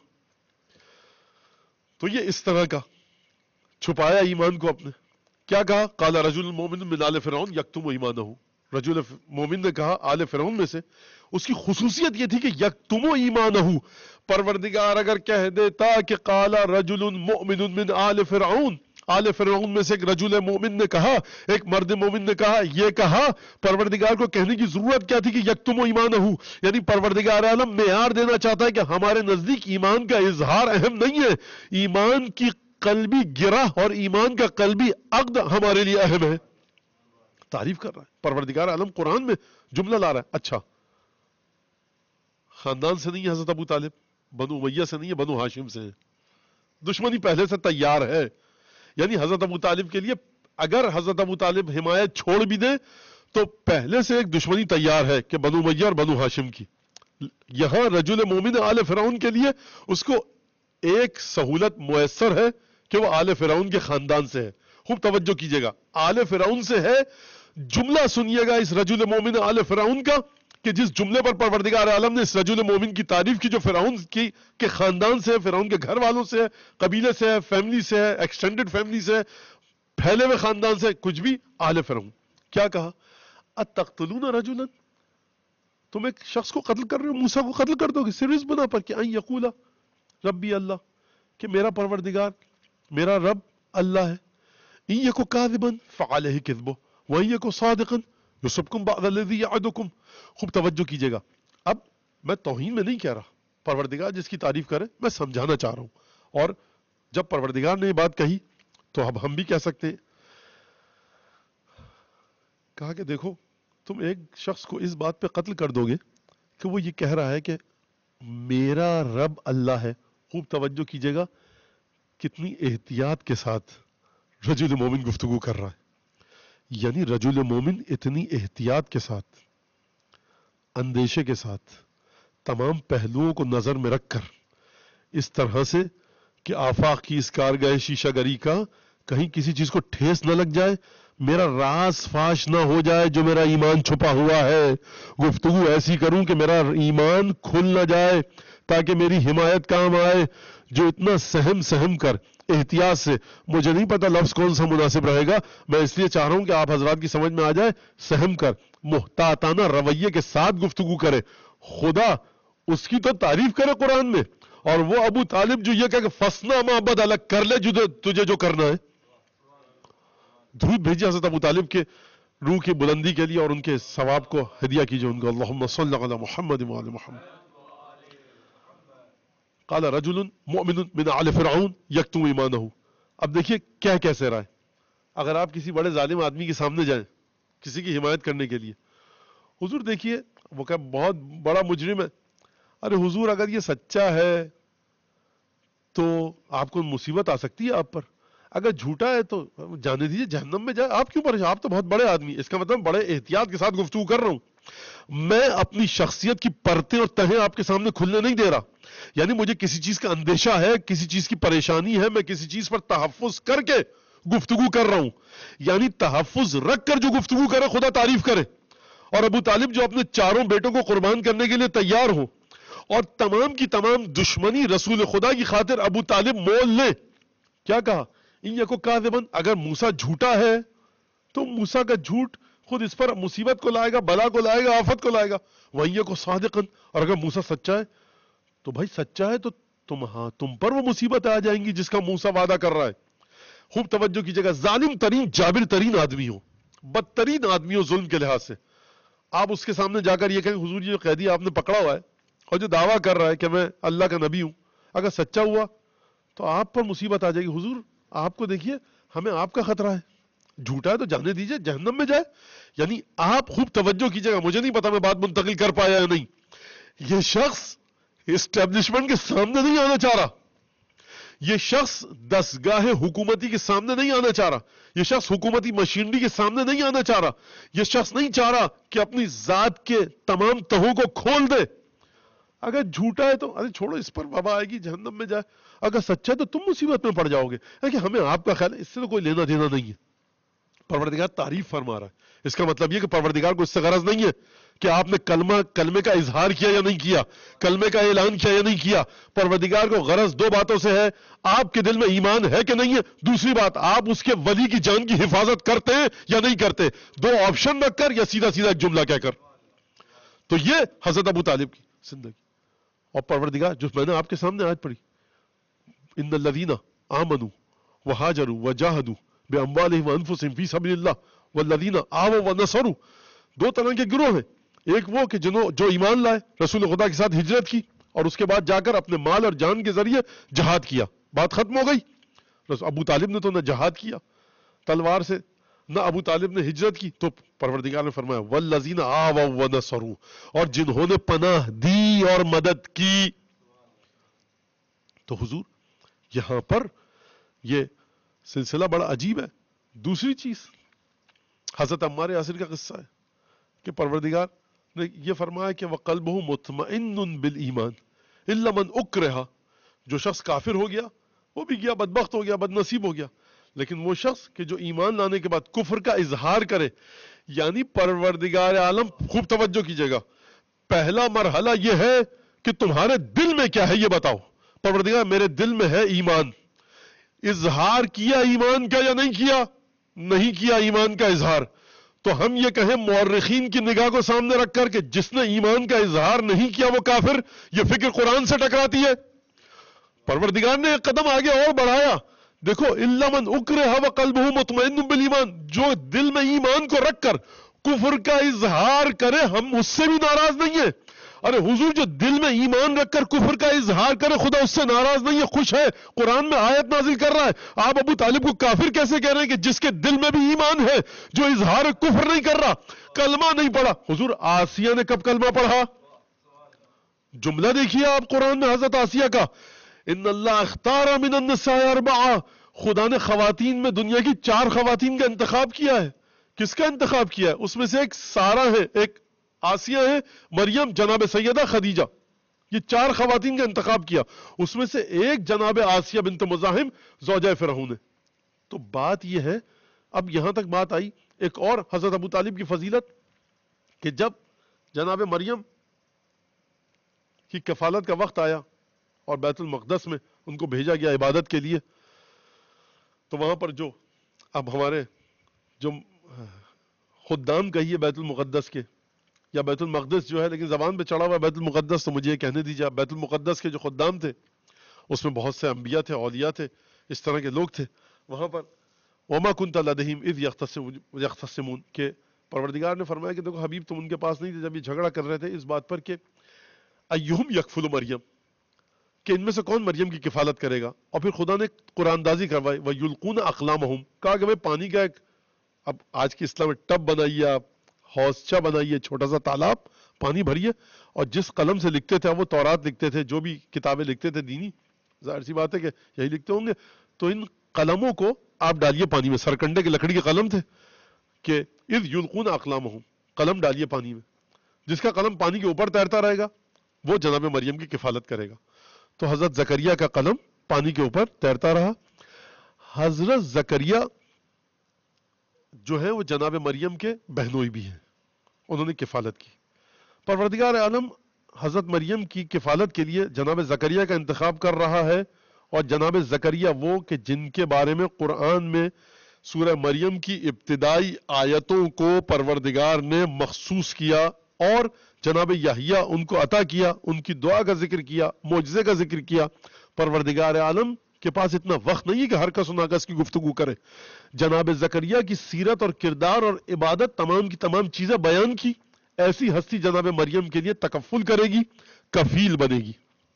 تو یہ اس طرح کا چھپایا ایمان کو اپنے۔ کیا کہا؟ قال رجل مومن من آل فرعون یکتم ایمانہ، رجل مومن نے کہا آل فرعون میں سے، اس کی خصوصیت یہ تھی کہ یکتم ایمانہ، پروردگار اگر کہہ دیتا کہ قال رجل مؤمن من آل فرعون، آل فرعون میں سے ایک رجل مومن نے کہا، ایک مرد مومن نے کہا، یہ کہا، پروردگار کو کہنے کی ضرورت کیا تھی کہ یکتم ایمانہ، یعنی پروردگار عالم معیار دینا چاہتا ہے کہ ہمارے نزدیک ایمان کا اظہار اہم نہیں ہے، ایمان کی قلبی گرہ اور ایمان کا قلبی عقد ہمارے لیے اہم ہے۔ تعریف کر رہا ہے پروردگار عالم، قرآن میں جملہ لا رہا ہے۔ اچھا، خاندان سے نہیں ہے حضرت ابو طالب، بنو امیہ سے نہیں ہے، بنو ہاشم سے ہے، دشمنی پہلے سے تیار ہے، یعنی حضرت ابو طالب کے لیے اگر حضرت ابو طالب حمایت چھوڑ بھی دیں تو پہلے سے ایک دشمنی تیار ہے کہ بنو امیہ اور بنو ہاشم کی. یہاں رجل مومن آل فرعون کے لیے اس کو ایک سہولت میسر ہے کہ وہ آل فرعون کے خاندان سے ہے. خوب توجہ کیجئے گا, آل فرعون سے ہے. جملہ سنیے گا اس رجل مومن آل فرعون کا, کہ جس جملے پر پروردگار عالم نے اس رجل مومن کی تعریف کی جو فرعون کی کے خاندان سے ہے, فرعون کے گھر والوں سے ہے, قبیلے سے ہے, فیملی سے ہے, ایکسٹینڈڈ فیملی سے ہے, پھیلے ہوئے خاندان سے, کچھ بھی, آل فرعون. کیا کہا؟ اتقتلون رجلا, تم ایک شخص کو قتل کر رہے ہو, موسیٰ کو قتل کر دو گے صرف اس بنا پر کہ ان یقولا ربی اللہ, کہ میرا پروردگار, میرا رب اللہ ہے. ان یکو کاذبا فعلیہ کذبہ وان یکو صادقا یصبکم بعض الذی یعدکم. خوب توجہ کیجئے گا. اب میں توہین میں نہیں کہہ رہا, پروردگار جس کی تعریف کرے میں سمجھانا چاہ رہا ہوں. اور جب پروردگار نے یہ بات کہی تو اب ہم بھی کہہ سکتے ہیں. کہا کہ دیکھو تم ایک شخص کو اس بات پہ قتل کر دو گے کہ وہ یہ کہہ رہا ہے کہ میرا رب اللہ ہے. خوب توجہ کیجئے گا کتنی احتیاط کے ساتھ رجل مومن گفتگو کر رہا ہے. یعنی رجل مومن اتنی احتیاط کے ساتھ, اندیشے کے ساتھ, تمام پہلوؤں کو نظر میں رکھ کر, اس طرح سے کہ آفاق کی اس کارگاہ شیشہ گری کا کہیں کسی چیز کو ٹھیس نہ لگ جائے, میرا راز فاش نہ ہو جائے جو میرا ایمان چھپا ہوا ہے. گفتگو ایسی کروں کہ میرا ایمان کھل نہ جائے تاکہ میری حمایت کام آئے. جو اتنا سہم سہم کر احتیاط سے, مجھے نہیں پتا لفظ کون سا مناسب رہے گا, میں اس لیے چاہ رہا ہوں کہ آپ حضرات کی سمجھ میں آ جائے, سہم کر محتاطانہ رویے کے ساتھ گفتگو کرے. خدا اس کی تو تعریف کرے قرآن میں, اور وہ ابو طالب جو یہ کہے کہ فسنا معبد الگ کر لے تجھے جو کرنا ہے. درود بھیجیے حضرت ابو طالب کے روح کی بلندی کے لیے اور ان کے ثواب کو ہدیہ کیجیے ان کو. اللہم صلی علی محمد و آل محمد. قال رجل مؤمن من آل فرعون یکتم ایمانہ. اب دیکھیے کیا کیسے رہا ہے. اگر آپ کسی بڑے ظالم آدمی کے سامنے جائیں کسی کی حمایت کرنے کے لیے, حضور دیکھیے وہ کہ بہت بڑا مجرم ہے, ارے حضور اگر یہ سچا ہے تو آپ کو مصیبت آ سکتی ہے آپ پر, اگر جھوٹا ہے تو جانے دیجیے جہنم میں جائے, آپ کیوں پریشان, آپ تو بہت بڑے آدمی. اس کا مطلب بڑے احتیاط کے ساتھ گفتگو کر رہا ہوں, میں اپنی شخصیت کی پرتیں اور تہیں آپ کے سامنے کھلنے نہیں دے رہا. یعنی مجھے کسی چیز کا اندیشہ ہے, کسی چیز کی پریشانی ہے, میں کسی چیز پر تحفظ کر کے گفتگو کر رہا ہوں. یعنی تحفظ رکھ کر جو گفتگو کرے خدا تعریف کرے. اور ابو طالب جو اپنے چاروں بیٹوں کو قربان کرنے کے لیے تیار ہو, اور تمام کی تمام دشمنی رسول خدا کی خاطر ابو طالب مول لے. کیا کہا؟ ان یکو کاذبا, اگر موسیٰ جھوٹا ہے تو موسیٰ کا جھوٹ خود اس پر مصیبت کو لائے گا, بلا کو لائے گا, آفت کو لائے گا. وَإِن یکو صادقا, اور اگر موسیٰ سچا ہے تو بھائی سچا ہے تو تم ہاں تم پر وہ مصیبت آ جائیں گی جس کا موسیٰ وعدہ کر رہا ہے. خوب توجہ کیجئے گا, ظالم ترین جابر ترین آدمی ہو, بدترین آدمی ہو ظلم کے لحاظ سے, آپ اس کے سامنے جا کر یہ کہیں حضور یہ قیدی آپ نے پکڑا ہوا ہے اور جو دعویٰ کر رہا ہے کہ میں اللہ کا نبی ہوں, اگر سچا ہوا تو آپ پر مصیبت آ جائے گی. حضور آپ کو دیکھیے ہمیں آپ کا خطرہ ہے, جھوٹا ہے تو جانے دیجئے جہنم میں جائے. یعنی آپ خوب توجہ کیجئے گا, مجھے نہیں پتا میں بات منتقل کر پایا یا نہیں. یہ شخص اسٹیبلشمنٹ کے سامنے نہیں آنا چاہ رہا, یہ شخص دستگاہ حکومتی کے سامنے نہیں آنا چاہ رہا, یہ شخص حکومتی مشینری کے سامنے نہیں آنا چاہ رہا, یہ شخص نہیں چاہ رہا کہ اپنی ذات کے تمام تہوں کو کھول دے. اگر جھوٹا ہے تو ارے چھوڑو, اس پر وبا آئے گی, جہنم میں جائے. اگر سچا ہے تو تم مصیبت میں پڑ جاؤ گے, کہ ہمیں آپ کا خیال ہے, اس سے تو کوئی لینا دینا نہیں ہے. پروردگار تعریف فرما رہا ہے. اس کا مطلب یہ کہ پروردگار کو اس سے غرض نہیں ہے کہ آپ نے کلمہ کلمے کا اظہار کیا یا نہیں کیا, کلمے کا اعلان کیا یا نہیں کیا. پروردگار کو غرض دو باتوں سے ہے, آپ کے دل میں ایمان ہے کہ نہیں ہے, دوسری بات آپ اس کے ولی کی جان کی حفاظت کرتے ہیں یا نہیں کرتے. دو آپشن رکھ کر یا سیدھا سیدھا ایک جملہ کہہ کر. تو یہ حضرت ابو طالب کی زندگی. اور پروردگار جو میں نے آپ کے سامنے آیت پڑھی, ان الذین آمنوا وہاجروا وجاہدوا باموالہم وانفسہم فی سبیل اللہ والذین آووا ونصروا. دو طرح کے گروہ ہیں, ایک وہ کہ جنہوں جو ایمان لائے, رسول خدا کے ساتھ ہجرت کی, اور اس کے بعد جا کر اپنے مال اور جان کے ذریعے جہاد کیا. بات ختم ہو گئی. ابو طالب نے تو نہ جہاد کیا تلوار سے, نہ ابو طالب نے ہجرت کی. تو پروردگار نے فرمایا والذین آووا ونصروا, اور جنہوں نے پناہ دی اور مدد کی. تو حضور یہاں پر یہ سلسلہ بڑا عجیب ہے. دوسری چیز حضرت عمار یاسر کا قصہ ہے. کہ پروردگار نے یہ فرمایا کہ وَقَلْبُهُ مُطْمَئِنٌ بِالْإِيمَانِ إِلَّا مَنْ أُكْرِهَ، جو شخص کافر ہو گیا وہ بھی گیا بدبخت ہو گیا بد نصیب ہو گیا، لیکن وہ شخص کہ جو ایمان لانے کے بعد کفر کا اظہار کرے، یعنی پروردگار عالم، خوب توجہ کیجئے گا، پہلا مرحلہ یہ ہے کہ تمہارے دل میں کیا ہے یہ بتاؤ۔ پروردگار میرے دل میں ہے ایمان، اظہار کیا ایمان کا یا نہیں کیا؟ نہیں کیا ایمان کا اظہار، تو ہم یہ کہیں مورخین کی نگاہ کو سامنے رکھ کر کہ جس نے ایمان کا اظہار نہیں کیا وہ کافر، یہ فکر قرآن سے ٹکراتی ہے؟ پروردگار نے ایک قدم آگے اور بڑھایا، دیکھو اِلَّا مَنْ أُكْرِهَ وَقَلْبُهُ مُطْمَئِنٌ بِالْإِيمَانِ، جو دل میں ایمان کو رکھ کر کفر کا اظہار کرے ہم اس سے بھی ناراض نہیں ہیں۔ ارے حضور جو دل میں ایمان رکھ کر کفر کا اظہار کرے خدا اس سے ناراض نہیں ہے، خوش ہے، قرآن میں آیت نازل کر رہا ہے۔ آپ ابو طالب کو کافر کیسے کہہ رہے ہیں کہ جس کے دل میں بھی ایمان ہے، جو اظہار کفر نہیں کر رہا، کلمہ نہیں پڑھا؟ حضور آسیہ نے کب کلمہ پڑھا؟ جملہ دیکھیے آپ قرآن میں حضرت آسیہ کا، ان اللہ اختار من النساء اربعہ، خدا نے خواتین میں دنیا کی چار خواتین کا انتخاب کیا ہے۔ کس کا انتخاب کیا ہے؟ اس میں سے ایک سارہ ہے، ایک آسیہ ہے، مریم، جناب سیدہ خدیجہ، یہ چار خواتین کا انتخاب کیا، اس میں سے ایک جناب آسیہ بنت مزاحم زوجہ فرعون ہے۔ تو بات یہ ہے، اب یہاں تک بات آئی ایک اور حضرت ابو طالب کی فضیلت، کہ جب جناب مریم کی کفالت کا وقت آیا اور بیت المقدس میں ان کو بھیجا گیا عبادت کے لیے، تو وہاں پر جو اب ہمارے جو خدام کہیے بیت المقدس کے یا بیت المقدس جو ہے، لیکن زبان پہ چڑھا ہوا بیت المقدس، تو مجھے یہ کہنے دیجیے، بیت المقدس کے جو خدام تھے اس میں بہت سے انبیاء تھے، اولیاء تھے، اس طرح کے لوگ تھے وہاں پر۔ وما كنت لديهم اذ يختصمون، کہ پروردگار نے فرمایا کہ دیکھو حبیب تم ان کے پاس نہیں تھے جب یہ جھگڑا کر رہے تھے اس بات پر کہ ایہم یکفل مریم، کہ ان میں سے کون مریم کی کفالت کرے گا۔ اور پھر خدا نے قرآن دازی کروائی، وَيُلْقُونَ أَقْلَامَهُمْ، کہا کہ میں پانی کا ایک، اب آج کی اسلام میں ٹب بنائیے، آپ حوضچہ بنائیے، چھوٹا سا تالاب، پانی بھریے، اور جس قلم سے لکھتے تھے وہ تورات لکھتے تھے، جو بھی کتابیں لکھتے تھے دینی، ظاہر سی بات ہے کہ یہی لکھتے ہوں گے، تو ان قلموں کو آپ ڈالیے پانی میں، سرکنڈے کے لکڑی کے قلم تھے، کہ اذ یلقون اقلامہم، قلم ڈالیے پانی میں، جس کا قلم پانی کے اوپر تیرتا رہے گا وہ جناب مریم کی کفالت کرے گا۔ تو حضرت زکریا کا قلم پانی کے اوپر تیرتا رہا۔ حضرت زکریا جو ہے وہ جناب مریم کے بہنوئی بھی ہیں، انہوں نے کفالت کی۔ پروردگار عالم حضرت مریم کی کفالت کے لیے جناب زکریا کا انتخاب کر رہا ہے، اور جناب زکریا وہ کہ جن کے بارے میں قرآن میں سورہ مریم کی ابتدائی آیتوں کو پروردگار نے مخصوص کیا، اور جناب یحییٰ ان کو عطا کیا، ان کی دعا کا ذکر کیا، معجزے کا ذکر کیا۔ پروردگار عالم کے پاس اتنا وقت نہیں ہے کہ ہر کس و ناکس کی گفتگو کرے، جناب زکریا کی سیرت اور کردار اور عبادت تمام کی تمام چیزیں بیان کی۔ ایسی ہستی جناب مریم کے لیے تکفل کرے گی، کفیل بنے گی۔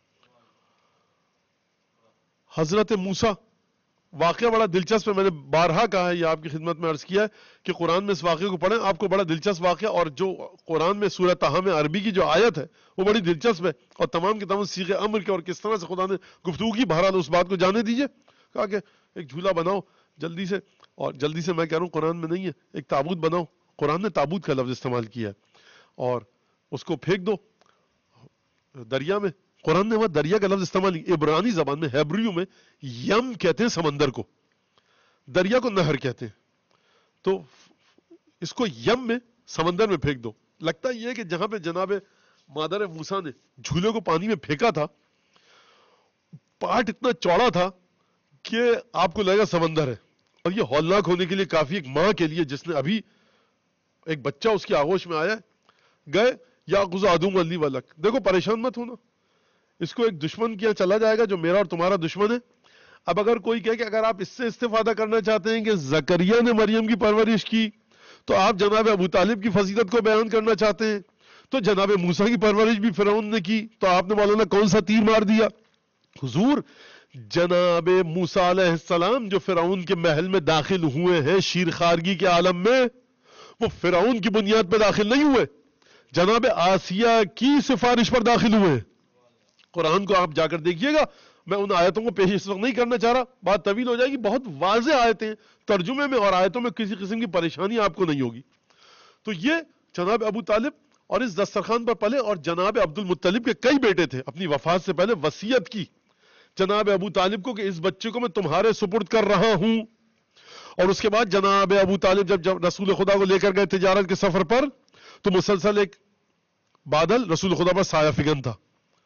حضرت موسیٰ، واقعہ بڑا دلچسپ ہے، میں نے بارہا کہا ہے، یہ آپ کی خدمت میں عرض کیا ہے کہ قرآن میں اس واقعے کو پڑھیں، آپ کو بڑا دلچسپ واقعہ، اور جو قرآن میں سورہ طٰہٰ میں عربی کی جو آیت ہے وہ بڑی دلچسپ ہے، اور تمام کے تمام صیغے امر کے اور کس طرح سے خدا نے گفتگو کی، بہرحال اس بات کو جانے دیجئے۔ کہا کہ ایک جھولا بناؤ جلدی سے، اور جلدی سے میں کہہ رہا ہوں قرآن میں نہیں ہے، ایک تابوت بناؤ، قرآن نے تابوت کا لفظ استعمال کیا ہے، اور اس کو پھینک دو دریا میں، قرآن نے وہاں دریا کا لفظ استعمال کیا، عبرانی زبان میں ہیبریو میں یم کہتے ہیں سمندر کو، دریا کو نہر کہتے ہیں، تو اس کو یم میں سمندر میں پھینک دو۔ لگتا یہ ہے کہ جہاں پہ جناب مادر موسیٰ نے جھولے کو پانی میں پھینکا تھا، پاٹ اتنا چوڑا تھا کہ آپ کو لگے گا سمندر ہے، اور یہ ہولناک ہونے کے لیے کافی، ایک ماں کے لیے جس نے ابھی ایک بچہ اس کی آغوش میں آیا ہے، گئے یا غزہ عدوم علی ولک، دیکھو پریشان مت ہونا، اس کو ایک دشمن کیا چلا جائے گا جو میرا اور تمہارا دشمن ہے۔ اب اگر کوئی کہے کہ اگر آپ اس سے استفادہ کرنا چاہتے ہیں کہ زکریا نے مریم کی پرورش کی، تو آپ جناب ابو طالب کی فضیلت کو بیان کرنا چاہتے ہیں، تو جناب موسیٰ کی پرورش بھی فرعون نے کی، تو آپ نے مولانا کون سا تیر مار دیا؟ حضور جناب موسیٰ علیہ السلام جو فرعون کے محل میں داخل ہوئے ہیں شیر خارگی کے عالم میں، وہ فرعون کی بنیاد پہ داخل نہیں ہوئے، جناب آسیہ کی سفارش پر داخل ہوئے۔ قرآن کو آپ جا کر دیکھیے گا، میں ان آیتوں کو پیش اس وقت نہیں کرنا چاہ رہا، بات طویل ہو جائے گی، بہت واضح آیتیں، ترجمے میں اور آیتوں میں کسی قسم کی پریشانی آپ کو نہیں ہوگی۔ تو یہ جناب ابو طالب اور اس دسترخوان پر پلے، اور جناب عبد المطلب کے کئی بیٹے تھے. اپنی وفات سے پہلے وصیت کی جناب ابو طالب کو کہ اس بچے کو میں تمہارے سپرد کر رہا ہوں. اور اس کے بعد جناب ابو طالب جب جب رسول خدا کو لے کر گئے تجارت کے سفر پر تو مسلسل ایک بادل رسول خدا پر سایہ فگن تھا.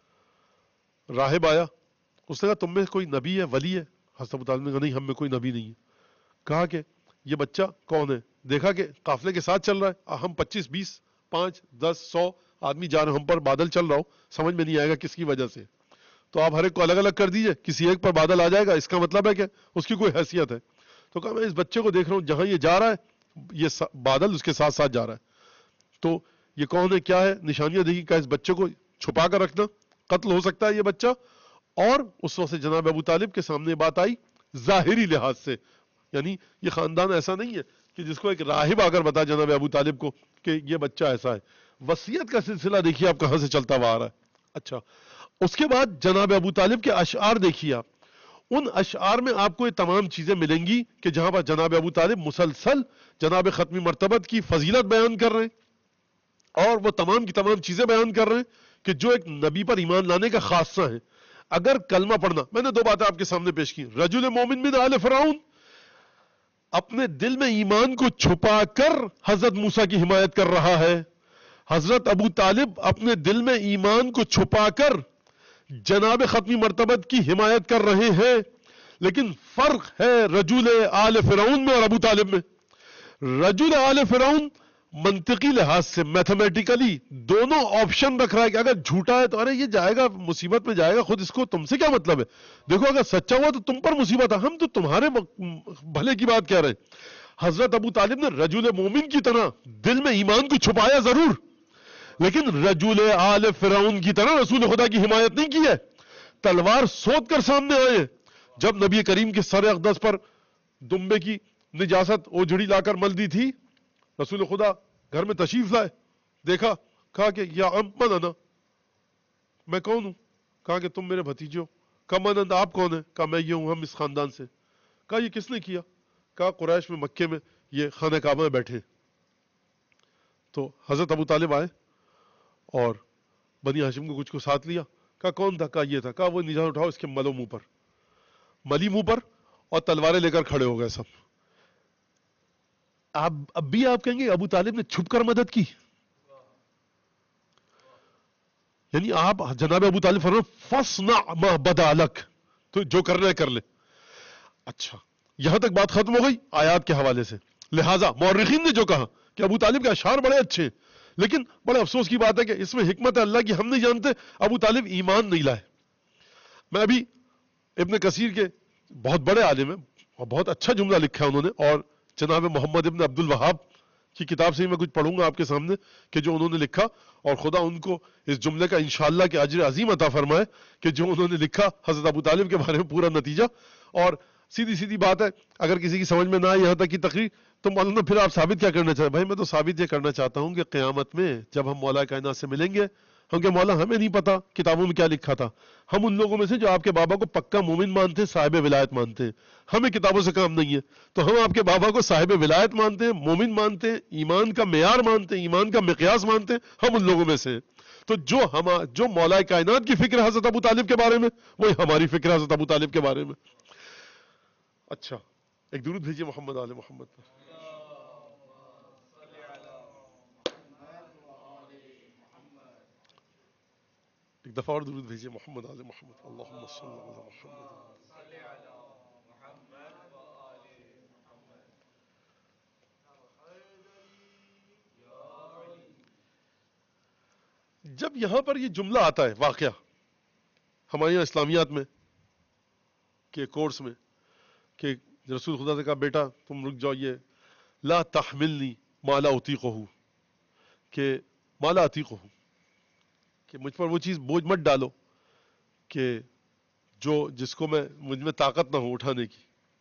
راہب آیا، اس نے کہا تم میں کوئی نبی ہے، ولی ہے؟ حضرت ابو طالب نے کہا نہیں، ہم میں کوئی نبی نہیں ہے. کہا کہ یہ بچہ کون ہے؟ دیکھا کہ قافلے کے ساتھ چل رہا ہے، ہم پچیس بیس پانچ دس سو آدمی جا رہے ہیں، ہم پر بادل چل رہا ہو، سمجھ میں نہیں آئے گا کس کی وجہ سے. تو آپ ہر ایک کو الگ الگ کر دیجئے، کسی ایک پر بادل آ جائے گا، اس کا مطلب ہے کہ اس کی کوئی حیثیت ہے. تو کہا میں اس بچے کو دیکھ رہا ہوں، جہاں یہ جا رہا ہے یہ بادل اس کے ساتھ ساتھ جا رہا ہے. تو یہ کون ہے، کیا ہے؟ نشانیاں دیکھی. کہ اس بچے کو چھپا کر رکھنا، قتل ہو سکتا ہے یہ بچہ. اور اس وقت سے جناب ابو طالب کے سامنے بات آئی ظاہری لحاظ سے، یعنی یہ خاندان ایسا نہیں ہے کہ جس کو ایک راہب آ کر بتا جناب ابو طالب کو کہ یہ بچہ ایسا ہے. وصیت کا سلسلہ دیکھیے آپ کہاں سے چلتا ہوا آ رہا ہے. اچھا، اس کے بعد جناب ابو طالب کے اشعار دیکھیے آپ. ان اشعار میں آپ کو یہ تمام چیزیں ملیں گی کہ جہاں پر جناب ابو طالب مسلسل جناب ختمی مرتبت کی فضیلت بیان کر رہے ہیں، اور وہ تمام کی تمام چیزیں بیان کر رہے ہیں کہ جو ایک نبی پر ایمان لانے کا خاصہ ہے. اگر کلمہ پڑھنا، میں نے دو باتیں آپ کے سامنے پیش کی. رجل مومن من آل فرعون اپنے دل میں ایمان کو چھپا کر حضرت موسیٰ کی حمایت کر رہا ہے. حضرت ابو طالب اپنے دل میں ایمان کو چھپا کر جناب ختمی مرتبت کی حمایت کر رہے ہیں. لیکن فرق ہے رجل آل فرعون میں اور ابو طالب میں. رجل آل فرعون منطقی لحاظ سے میتھمیٹیکلی دونوں آپشن رکھ رہا ہے کہ اگر جھوٹا ہے تو ارے یہ جائے گا مصیبت میں جائے گا، خود اس کو تم سے کیا مطلب ہے؟ دیکھو اگر سچا ہوا تو تم پر مصیبت ہے، ہم تو تمہارے بھلے کی بات کہہ رہے ہیں. حضرت ابو طالب نے رجل مومن کی طرح دل میں ایمان کو چھپایا ضرور، لیکن رجل آل فرعون کی طرح رسول خدا کی حمایت نہیں کی ہے. تلوار سوت کر سامنے آئے. جب نبی کریم کے سر اقدس پر دمبے کی نجاست اوجھڑی لا کر مل دی تھی، رسول خدا گھر میں تشریف لائے، دیکھا، کہا کہ یا ام من انا، میں کون ہوں؟ کہا کہ تم میرے بھتیجے ہو. کہا من انا، آپ کون ہیں؟ کہا میں یہ ہوں، ہم اس خاندان سے. کہا یہ کس نے کیا؟ کہا قریش میں مکے میں یہ خانہ کعبہ میں بیٹھے. تو حضرت ابو طالب آئے اور بنی ہاشم کو کچھ کو ساتھ لیا. کہا کون تھا؟ کہا یہ تھا. کہا وہ نجات اٹھاؤ، اس کے ملو منہ پر. ملی منہ پر اور تلواریں لے کر کھڑے ہو گئے سب. آپ اب بھی آپ کہیں گے ابو طالب نے چھپ کر مدد کی؟ یعنی آپ جناب ابو طالب فرماتے فصنع ما بدا لک، تو جو کرنا ہے کر لے. اچھا، یہاں تک بات ختم ہو گئی آیات کے حوالے سے. لہٰذا مورخین نے جو کہا کہ ابو طالب کے اشعار بڑے اچھے ہیں، لیکن بڑے افسوس کی بات ہے کہ اس میں حکمت اللہ کی ہم نہیں جانتے. ابو طالب ایمان نہیں لائے. میں ابھی ابن کثیر کے بہت بڑے عالم ہیں اور بہت اچھا جملہ لکھا ہے انہوں نے، اور جناب محمد ابن عبد الوہاب کی کتاب سے ہی میں کچھ پڑھوں گا آپ کے سامنے کہ جو انہوں نے لکھا، اور خدا ان کو اس جملے کا انشاءاللہ کہ اجر عظیم عطا فرمائے کہ جو انہوں نے لکھا حضرت ابو طالب کے بارے میں پورا نتیجہ. اور سیدھی سیدھی بات ہے، اگر کسی کی سمجھ میں نہ آئے یہاں تک کی تقریر، تو مولانا پھر آپ ثابت کیا کرنا چاہتے ہیں؟ بھائی میں تو ثابت یہ کرنا چاہتا ہوں کہ قیامت میں جب ہم مولا کائنات سے ملیں گے، ہم کہ مولا ہمیں نہیں پتا کتابوں میں کیا لکھا تھا. ہم ان لوگوں میں سے جو آپ کے بابا کو پکا مومن مانتے ہیں، صاحب ولایت مانتے ہیں. ہمیں کتابوں سے کام نہیں ہے، تو ہم آپ کے بابا کو صاحب ولایت مانتے ہیں، مومن مانتے ہیں، ایمان کا معیار مانتے ہیں، ایمان کا مقیاس مانتے ہیں. ہم ان لوگوں میں سے ہیں. تو جو ہم جو مولا کائنات کی فکر ہے حضرت ابو طالب کے بارے میں، وہی ہماری فکر ہے حضرت ابو طالب کے بارے میں. اچھا، ایک درود بھیجیے محمد آل محمد پر. ایک دفعہ اور درود بھیجیے محمد آل محمد. اللہم صل علی محمد. جب یہاں پر یہ جملہ آتا ہے واقعہ ہمارے یہاں اسلامیات میں کہ کورس میں کہ رسول خدا سے کہا بیٹا تم رک جاؤ، یہ لا تحملنی ما لا اطیقہ، کہ ما لا اطیقہ، کہ مجھ پر وہ چیز بوجھ مت ڈالو کہ جو جس کو میں مجھ میں طاقت نہ ہو اٹھانے کی.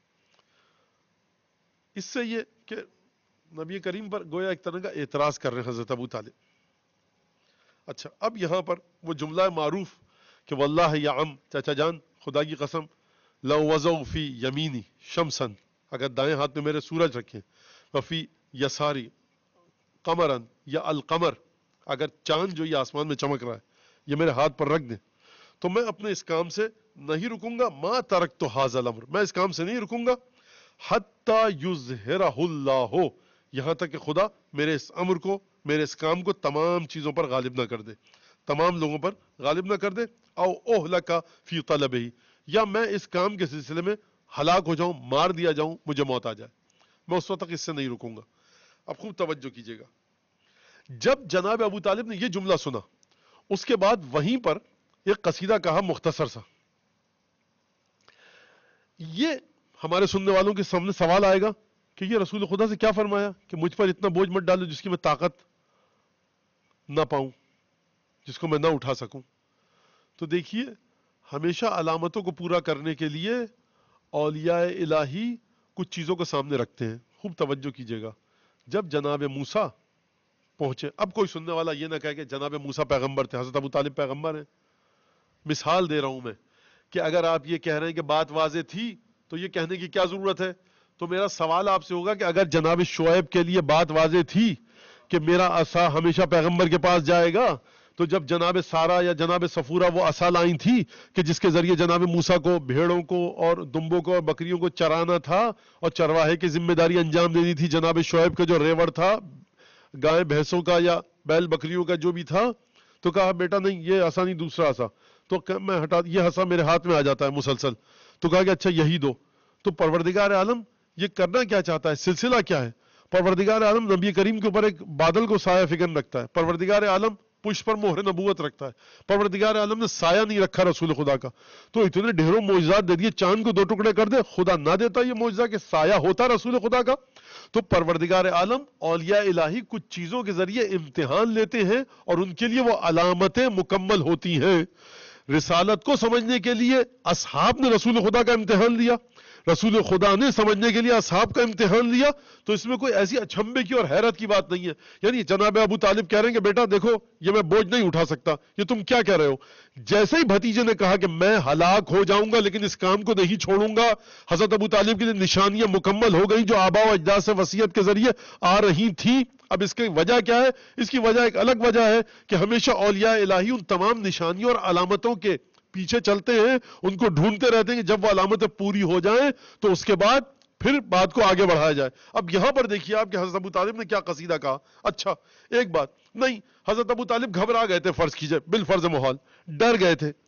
اس سے یہ کہ نبی کریم پر گویا ایک طرح کا اعتراض کر رہے ہیں حضرت ابو طالب. اچھا، اب یہاں پر وہ جملہ معروف کہ واللہ یا عم، چاچا جان خدا کی قسم، لو وضعوا فی یمینی شمسن، اگر دائیں ہاتھ میں میرے سورج رکھیں، وفی یساری قمرن یا القمر، اگر چاند جو یہ آسمان میں چمک رہا ہے یہ میرے ہاتھ پر رکھ دیں تو میں اپنے اس کام سے نہیں رکوں گا. ما ترکت ھذا الامر، میں اس کام سے نہیں رکوں گا. حتی یظہرہ اللہ، یہاں تک کہ خدا میرے اس امر کو، میرے اس کام کو تمام چیزوں پر غالب نہ کر دے، تمام لوگوں پر غالب نہ کر دے. او اہلک فی طلبہ، یا میں اس کام کے سلسلے میں ہلاک ہو جاؤں، مار دیا جاؤں، مجھے موت آ جائے، میں اس وقت تک اس سے نہیں رکوں گا. اب خوب توجہ کیجئے گا، جب جناب ابو طالب نے یہ جملہ سنا اس کے بعد وہیں پر ایک قصیدہ کہا مختصر سا. یہ ہمارے سننے والوں کے سامنے سوال آئے گا کہ یہ رسول خدا سے کیا فرمایا کہ مجھ پر اتنا بوجھ مت ڈالو جس کی میں طاقت نہ پاؤں، جس کو میں نہ اٹھا سکوں. تو دیکھیے، ہمیشہ علامتوں کو پورا کرنے کے لیے اولیاء الہی کچھ چیزوں کو سامنے رکھتے ہیں. خوب توجہ کیجئے گا. جب جناب موسیٰ پہنچے، اب کوئی سننے والا یہ نہ کہے کہ جناب موسیٰ پیغمبر تھے، حضرت ابو طالب پیغمبر ہیں. مثال دے رہا ہوں میں کہ اگر آپ یہ کہہ رہے ہیں کہ بات واضح تھی تو یہ کہنے کی کیا ضرورت ہے. تو میرا سوال آپ سے ہوگا کہ اگر جناب شعیب کے لیے بات واضح تھی کہ میرا عصا ہمیشہ پیغمبر کے پاس جائے گا، تو جب جناب سارا یا جناب صفورہ وہ عصا لائیں تھی کہ جس کے ذریعے جناب موسیٰ کو بھیڑوں کو اور دمبوں کو اور بکریوں کو چرانا تھا اور چرواہے کی ذمہ داری انجام دینی تھی، جناب شعیب کا جو ریوڑ تھا گائے بھینسوں کا یا بیل بکریوں کا جو بھی تھا، تو کہا بیٹا نہیں، یہ عصا نہیں، دوسرا عصا. تو میں ہٹا، یہ عصا میرے ہاتھ میں آ جاتا ہے مسلسل. تو کہا کہ اچھا یہی دو. تو پروردگار عالم یہ کرنا کیا چاہتا ہے، سلسلہ کیا ہے؟ پروردگار عالم نبی کریم کے اوپر ایک بادل کو سایہ فکن رکھتا ہے. پروردگار عالم پشت پر مہر نبوت رکھتا ہے. پروردگار عالم نے سایہ نہیں رکھا رسول خدا کا. تو اتنے ڈھیروں معجزات دے دیے، چاند کو دو ٹکڑے کر دے، خدا نہ دیتا یہ معجزہ کہ سایہ ہوتا رسول خدا کا. تو پروردگار عالم اولیاء الہی کچھ چیزوں کے ذریعے امتحان لیتے ہیں اور ان کے لیے وہ علامتیں مکمل ہوتی ہیں. رسالت کو سمجھنے کے لیے اصحاب نے رسول خدا کا امتحان لیا، رسول خدا نے سمجھنے کے لیے اصحاب کا امتحان لیا. تو اس میں کوئی ایسی اچھمبے کی اور حیرت کی بات نہیں ہے. یعنی جناب ابو طالب کہہ رہے ہیں کہ بیٹا دیکھو یہ میں بوجھ نہیں اٹھا سکتا، یہ تم کیا کہہ رہے ہو. جیسے ہی بھتیجے نے کہا کہ میں ہلاک ہو جاؤں گا لیکن اس کام کو نہیں چھوڑوں گا، حضرت ابو طالب کے لیے نشانیاں مکمل ہو گئی جو آباء و اجداد سے وصیت کے ذریعے آ رہی تھیں. اب اس کی وجہ کیا ہے؟ اس کی وجہ ایک الگ وجہ ہے کہ ہمیشہ اولیاء الہی ان تمام نشانیوں اور علامتوں کے پیچھے چلتے ہیں، ان کو ڈھونڈتے رہتے ہیں کہ جب وہ علامتیں پوری ہو جائیں تو اس کے بعد پھر بات کو آگے بڑھایا جائے. اب یہاں پر دیکھیے آپ کہ حضرت ابو طالب نے کیا قصیدہ کہا. اچھا ایک بات نہیں، حضرت ابو طالب گھبرا گئے تھے، فرض کیجئے بالفرض محال ڈر گئے تھے.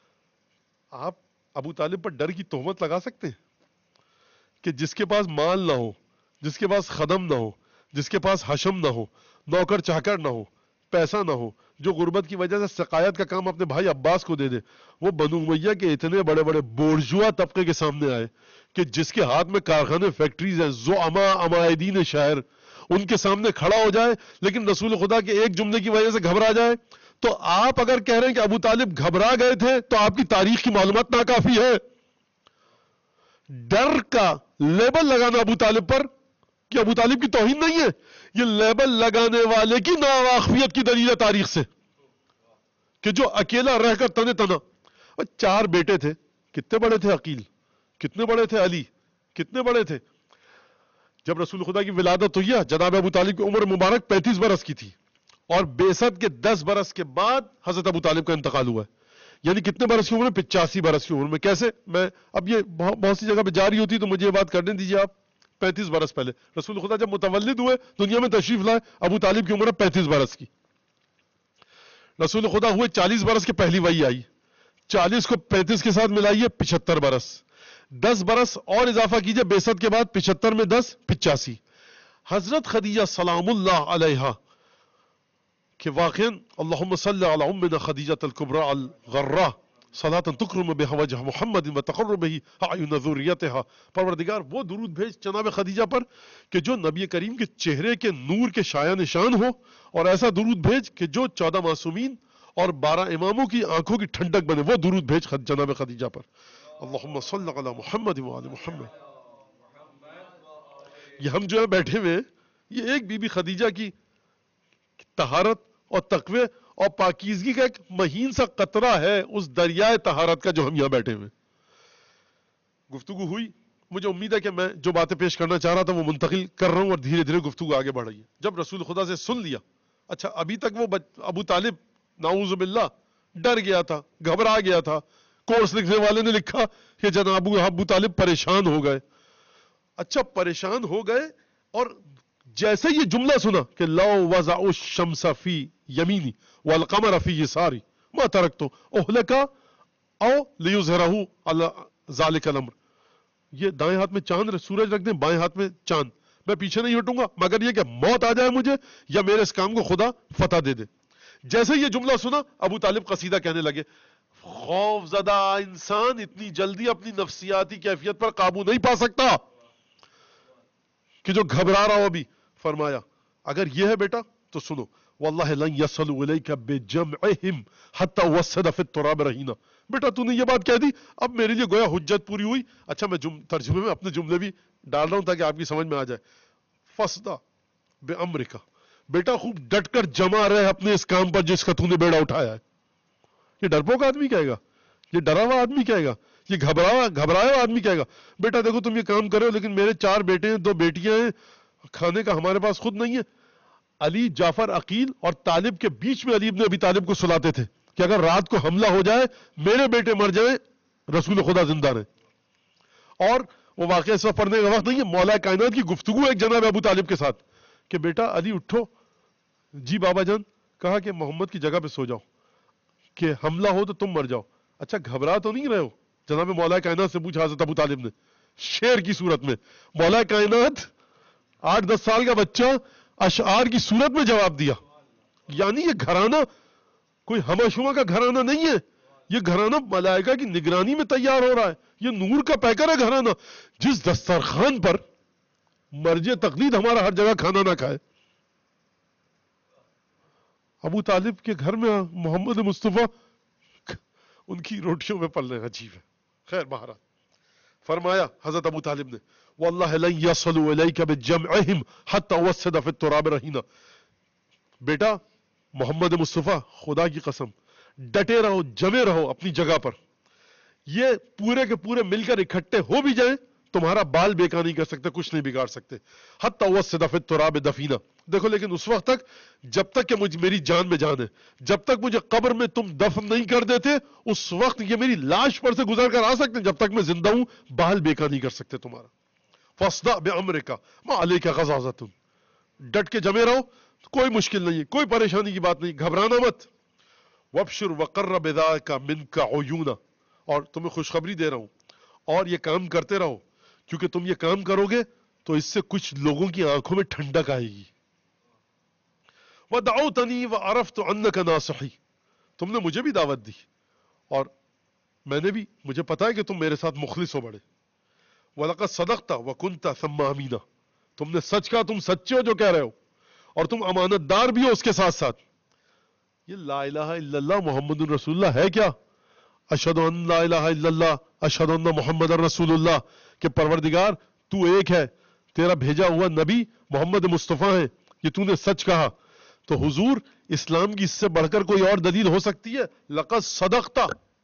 آپ ابو طالب پر ڈر کی تہمت لگا سکتے ہیں کہ جس کے پاس مال نہ ہو، جس کے پاس خدم نہ ہو، جس کے پاس حشم نہ ہو، نوکر چاکر نہ ہو، پیسہ نہ ہو، جو غربت کی وجہ سے سقایت کا کام اپنے بھائی عباس کو دے دے، وہ بنو امیہ کے اتنے بڑے بڑے بورژوا طبقے کے سامنے آئے کہ جس کے ہاتھ میں کارخانے فیکٹریز ہیں، زعما عمائدین شہر، ان کے سامنے کھڑا ہو جائے لیکن رسول خدا کے ایک جملے کی وجہ سے گھبرا جائے. تو آپ اگر کہہ رہے ہیں کہ ابو طالب گھبرا گئے تھے تو آپ کی تاریخ کی معلومات ناکافی ہے. ڈر کا لیبل لگانا ابو طالب پر کہ ابو طالب کی توہین نہیں ہے، یہ لیبل لگانے والے کی ناواقفیت کی دلیل ہے تاریخ سے کہ جو اکیلا رہ کر تنے تنا. اور چار بیٹے تھے، کتنے بڑے تھے عقیل، کتنے بڑے تھے علی، کتنے بڑے تھے. جب رسول خدا کی ولادت ہوئی ہے جناب ابو طالب کی عمر مبارک پینتیس برس کی تھی اور بعثت کے دس برس کے بعد حضرت ابو طالب کا انتقال ہوا ہے. یعنی کتنے برس کی عمر میں؟ پچاسی برس کی عمر میں. کیسے؟ میں اب یہ بہت سی جگہ پہ جاری ہوتی تو مجھے یہ بات کرنے دیجیے. آپ پینتیس برس پہلے رسول خدا جب متولد ہوئے، دنیا میں تشریف لائے، ابو طالب کی عمر پینتیس برس کی. رسول خدا ہوئے چالیس برس کے، پہلی وحی آئی. چالیس کو پینتیس کے ساتھ ملائیے، پچہتر برس. دس برس اور اضافہ کیجئے بعثت کے بعد، پچہتر میں دس، پچاسی. حضرت خدیجہ سلام اللہ علیہا کہ واقعاً اللہم صلی علی امنا خدیجہ الکبریٰ الغراء صلاۃ تکرم بها وجہ محمد وتقر به اعین ذریتها. پروردگار وہ درود بھیج جناب خدیجہ پر کہ جو نبی کریم کے چہرے کے نور کے شایع نشان ہو، اور ایسا درود بھیج کہ جو چودہ معصومین اور بارہ اماموں کی آنکھوں کی ٹھنڈک بنے. وہ درود بھیج جناب خدیجہ پر. اللہم صلی علی محمد وعلی محمد. یہ ہم جو ہے بیٹھے ہوئے، یہ ایک بی بی خدیجہ کی طہارت اور تقوی اور پاکیزگی کا ایک مہین سا قطرہ ہے اس دریائے طہارت کا جو ہم یہاں بیٹھے ہوئے. گفتگو ہوئی مجھے امید ہے کہ میں جو باتیں پیش کرنا چاہ رہا تھا وہ منتقل کر رہا ہوں اور دھیرے دھیرے گفتگو آگے بڑھ رہی ہے. جب رسول خدا سے سن لیا, اچھا ابھی تک وہ ابو طالب نعوذ باللہ ڈر گیا تھا, گھبرا گیا تھا. کورس لکھنے والے نے لکھا کہ جناب ابو طالب پریشان ہو گئے. اچھا پریشان ہو گئے, اور جیسے یہ جملہ سنا کہ لو وضع الشمس فی یمینی والقمر فی یساری ما ترکت اہلک او لیظہرہ علی ذلک الامر, یہ دائیں ہاتھ میں چاند سورج رکھ دیں, بائیں ہاتھ میں چاند, میں پیچھے نہیں ہٹوں گا مگر یہ کہ موت آ جائے مجھے یا میرے اس کام کو خدا فتح دے دے. جیسے یہ جملہ سنا ابو طالب قصیدہ کہنے لگے. خوف زدہ انسان اتنی جلدی اپنی نفسیاتی کیفیت پر قابو نہیں پا سکتا کہ جو گھبرا رہا ہو ابھی. فرمایا اگر یہ ہے بیٹا تو سنو, واللہ لن یصلوا الیک بجمعہم حتی وسد فی التراب رہینا. بیٹا تو نے یہ بات کہہ دی, اب میرے لیے گویا حجت پوری ہوئی. اچھا میں جم... ترجمے میں اپنے جملے بھی ڈال رہا ہوں تاکہ آپ کی سمجھ میں آ جائے. فصدا بامرک, بیٹا خوب ڈٹ کر جمع رہے اپنے اس کام پر جس کا تو نے بیڑا اٹھایا ہے. یہ ڈرپوک آدمی کہے گا, یہ ڈرا ہوا آدمی کہے گا, یہ گھبرایا گھبرایا ہوا آدمی کہے گا بیٹا دیکھو تم یہ کام کرو لیکن میرے چار بیٹے ہیں, دو بیٹیاں ہیں, کھانے کا ہمارے پاس خود نہیں ہے. علی, جعفر, عقیل اور طالب کے بیچ میں علی ابن ابی طالب کو سلاتے تھے کہ اگر رات کو حملہ ہو جائے, میرے بیٹے مر جائیں, رسول خدا زندہ رہے. اور وہ واقعہ اس وقت پڑھنے کا وقت نہیں ہے, مولا کائنات کی گفتگو ایک جناب ابو طالب کے ساتھ کہ بیٹا علی اٹھو. جی بابا جان. کہا کہ محمد کی جگہ پہ سو جاؤ کہ حملہ ہو تو تم مر جاؤ. اچھا گھبرا تو نہیں رہے ہو؟ جناب مولا کائنات سے پوچھا حضرت ابو طالب نے شعر کی صورت میں. مولا کائنات آٹھ دس سال کا بچہ اشعار کی صورت میں جواب دیا. یعنی یہ گھرانہ کوئی ہمہ شمہ کا گھرانہ نہیں ہے, یہ گھرانہ ملائکہ کی نگرانی میں تیار ہو رہا ہے. یہ نور کا پیکر ہے گھرانہ, جس دسترخوان پر مرجع تقلید ہمارا ہر جگہ کھانا نہ کھائے. ابو طالب کے گھر میں محمد مصطفیٰ ان کی روٹیوں میں پل رہے ہیں. عجیب ہے. خیر بہرحال فرمایا حضرت ابو طالب نے واللہ لن یصلوا الیک بجمعہم حتی وسد فی التراب رہینا. بیٹا محمد مصطفیٰ خدا کی قسم ڈٹے رہو, جمے رہو اپنی جگہ پر. یہ پورے کے پورے مل کر اکٹھے ہو بھی جائیں تمہارا بال بیکار نہیں کر سکتے, کچھ نہیں بگاڑ سکتے. حتی وسد فی التراب دفینا. دیکھو لیکن اس وقت تک جب تک کہ مجھ میری جان میں جان ہے, جب تک مجھے قبر میں تم دفن نہیں کر دیتے اس وقت یہ میری لاش پر سے گزر کر آ سکتے, جب تک میں زندہ ہوں بال بیکار نہیں کر سکتے تمہارا. فاصدع بامرک ما علیک غضاضۃ. ڈٹ کے جمے رہو, کوئی مشکل نہیں, کوئی پریشانی کی بات نہیں, گھبرانا مت. وابشر وقر بذاک منک عیونا. اور تمہیں خوشخبری دے رہا ہوں, اور یہ کام کرتے رہو کیونکہ تم یہ کام کرو گے تو اس سے کچھ لوگوں کی آنکھوں میں ٹھنڈک آئے گی. وَدَعَوْتَنِي وَعَرَفْتُ أَنَّكَ نَاصِحِي. تم نے مجھے بھی دعوت دی اور میں نے بھی, مجھے پتا ہے کہ تم میرے ساتھ مخلص ہو بڑے. وَلَقَدْ صَدَقْتَ وَكُنْتَ ثَمَّ أَمِينًا. تم نے سچ کہا, تم سچے ہو جو کہہ رہے ہو, اور تم امانت دار بھی ہو اس کے ساتھ ساتھ. یہ لا الہ الا اللہ محمد رسول اللہ ہے کیا؟ اشہد ان لا الہ الا اللہ اشہد ان محمد رسول اللہ, کہ پروردگار تو ایک ہے, تیرا بھیجا ہوا نبی محمد مصطفیٰ ہے, یہ تو نے سچ کہا. تو حضور اسلام کی اس سے بڑھ کر کوئی اور دلیل ہو سکتی ہے؟ لقد صدقتا,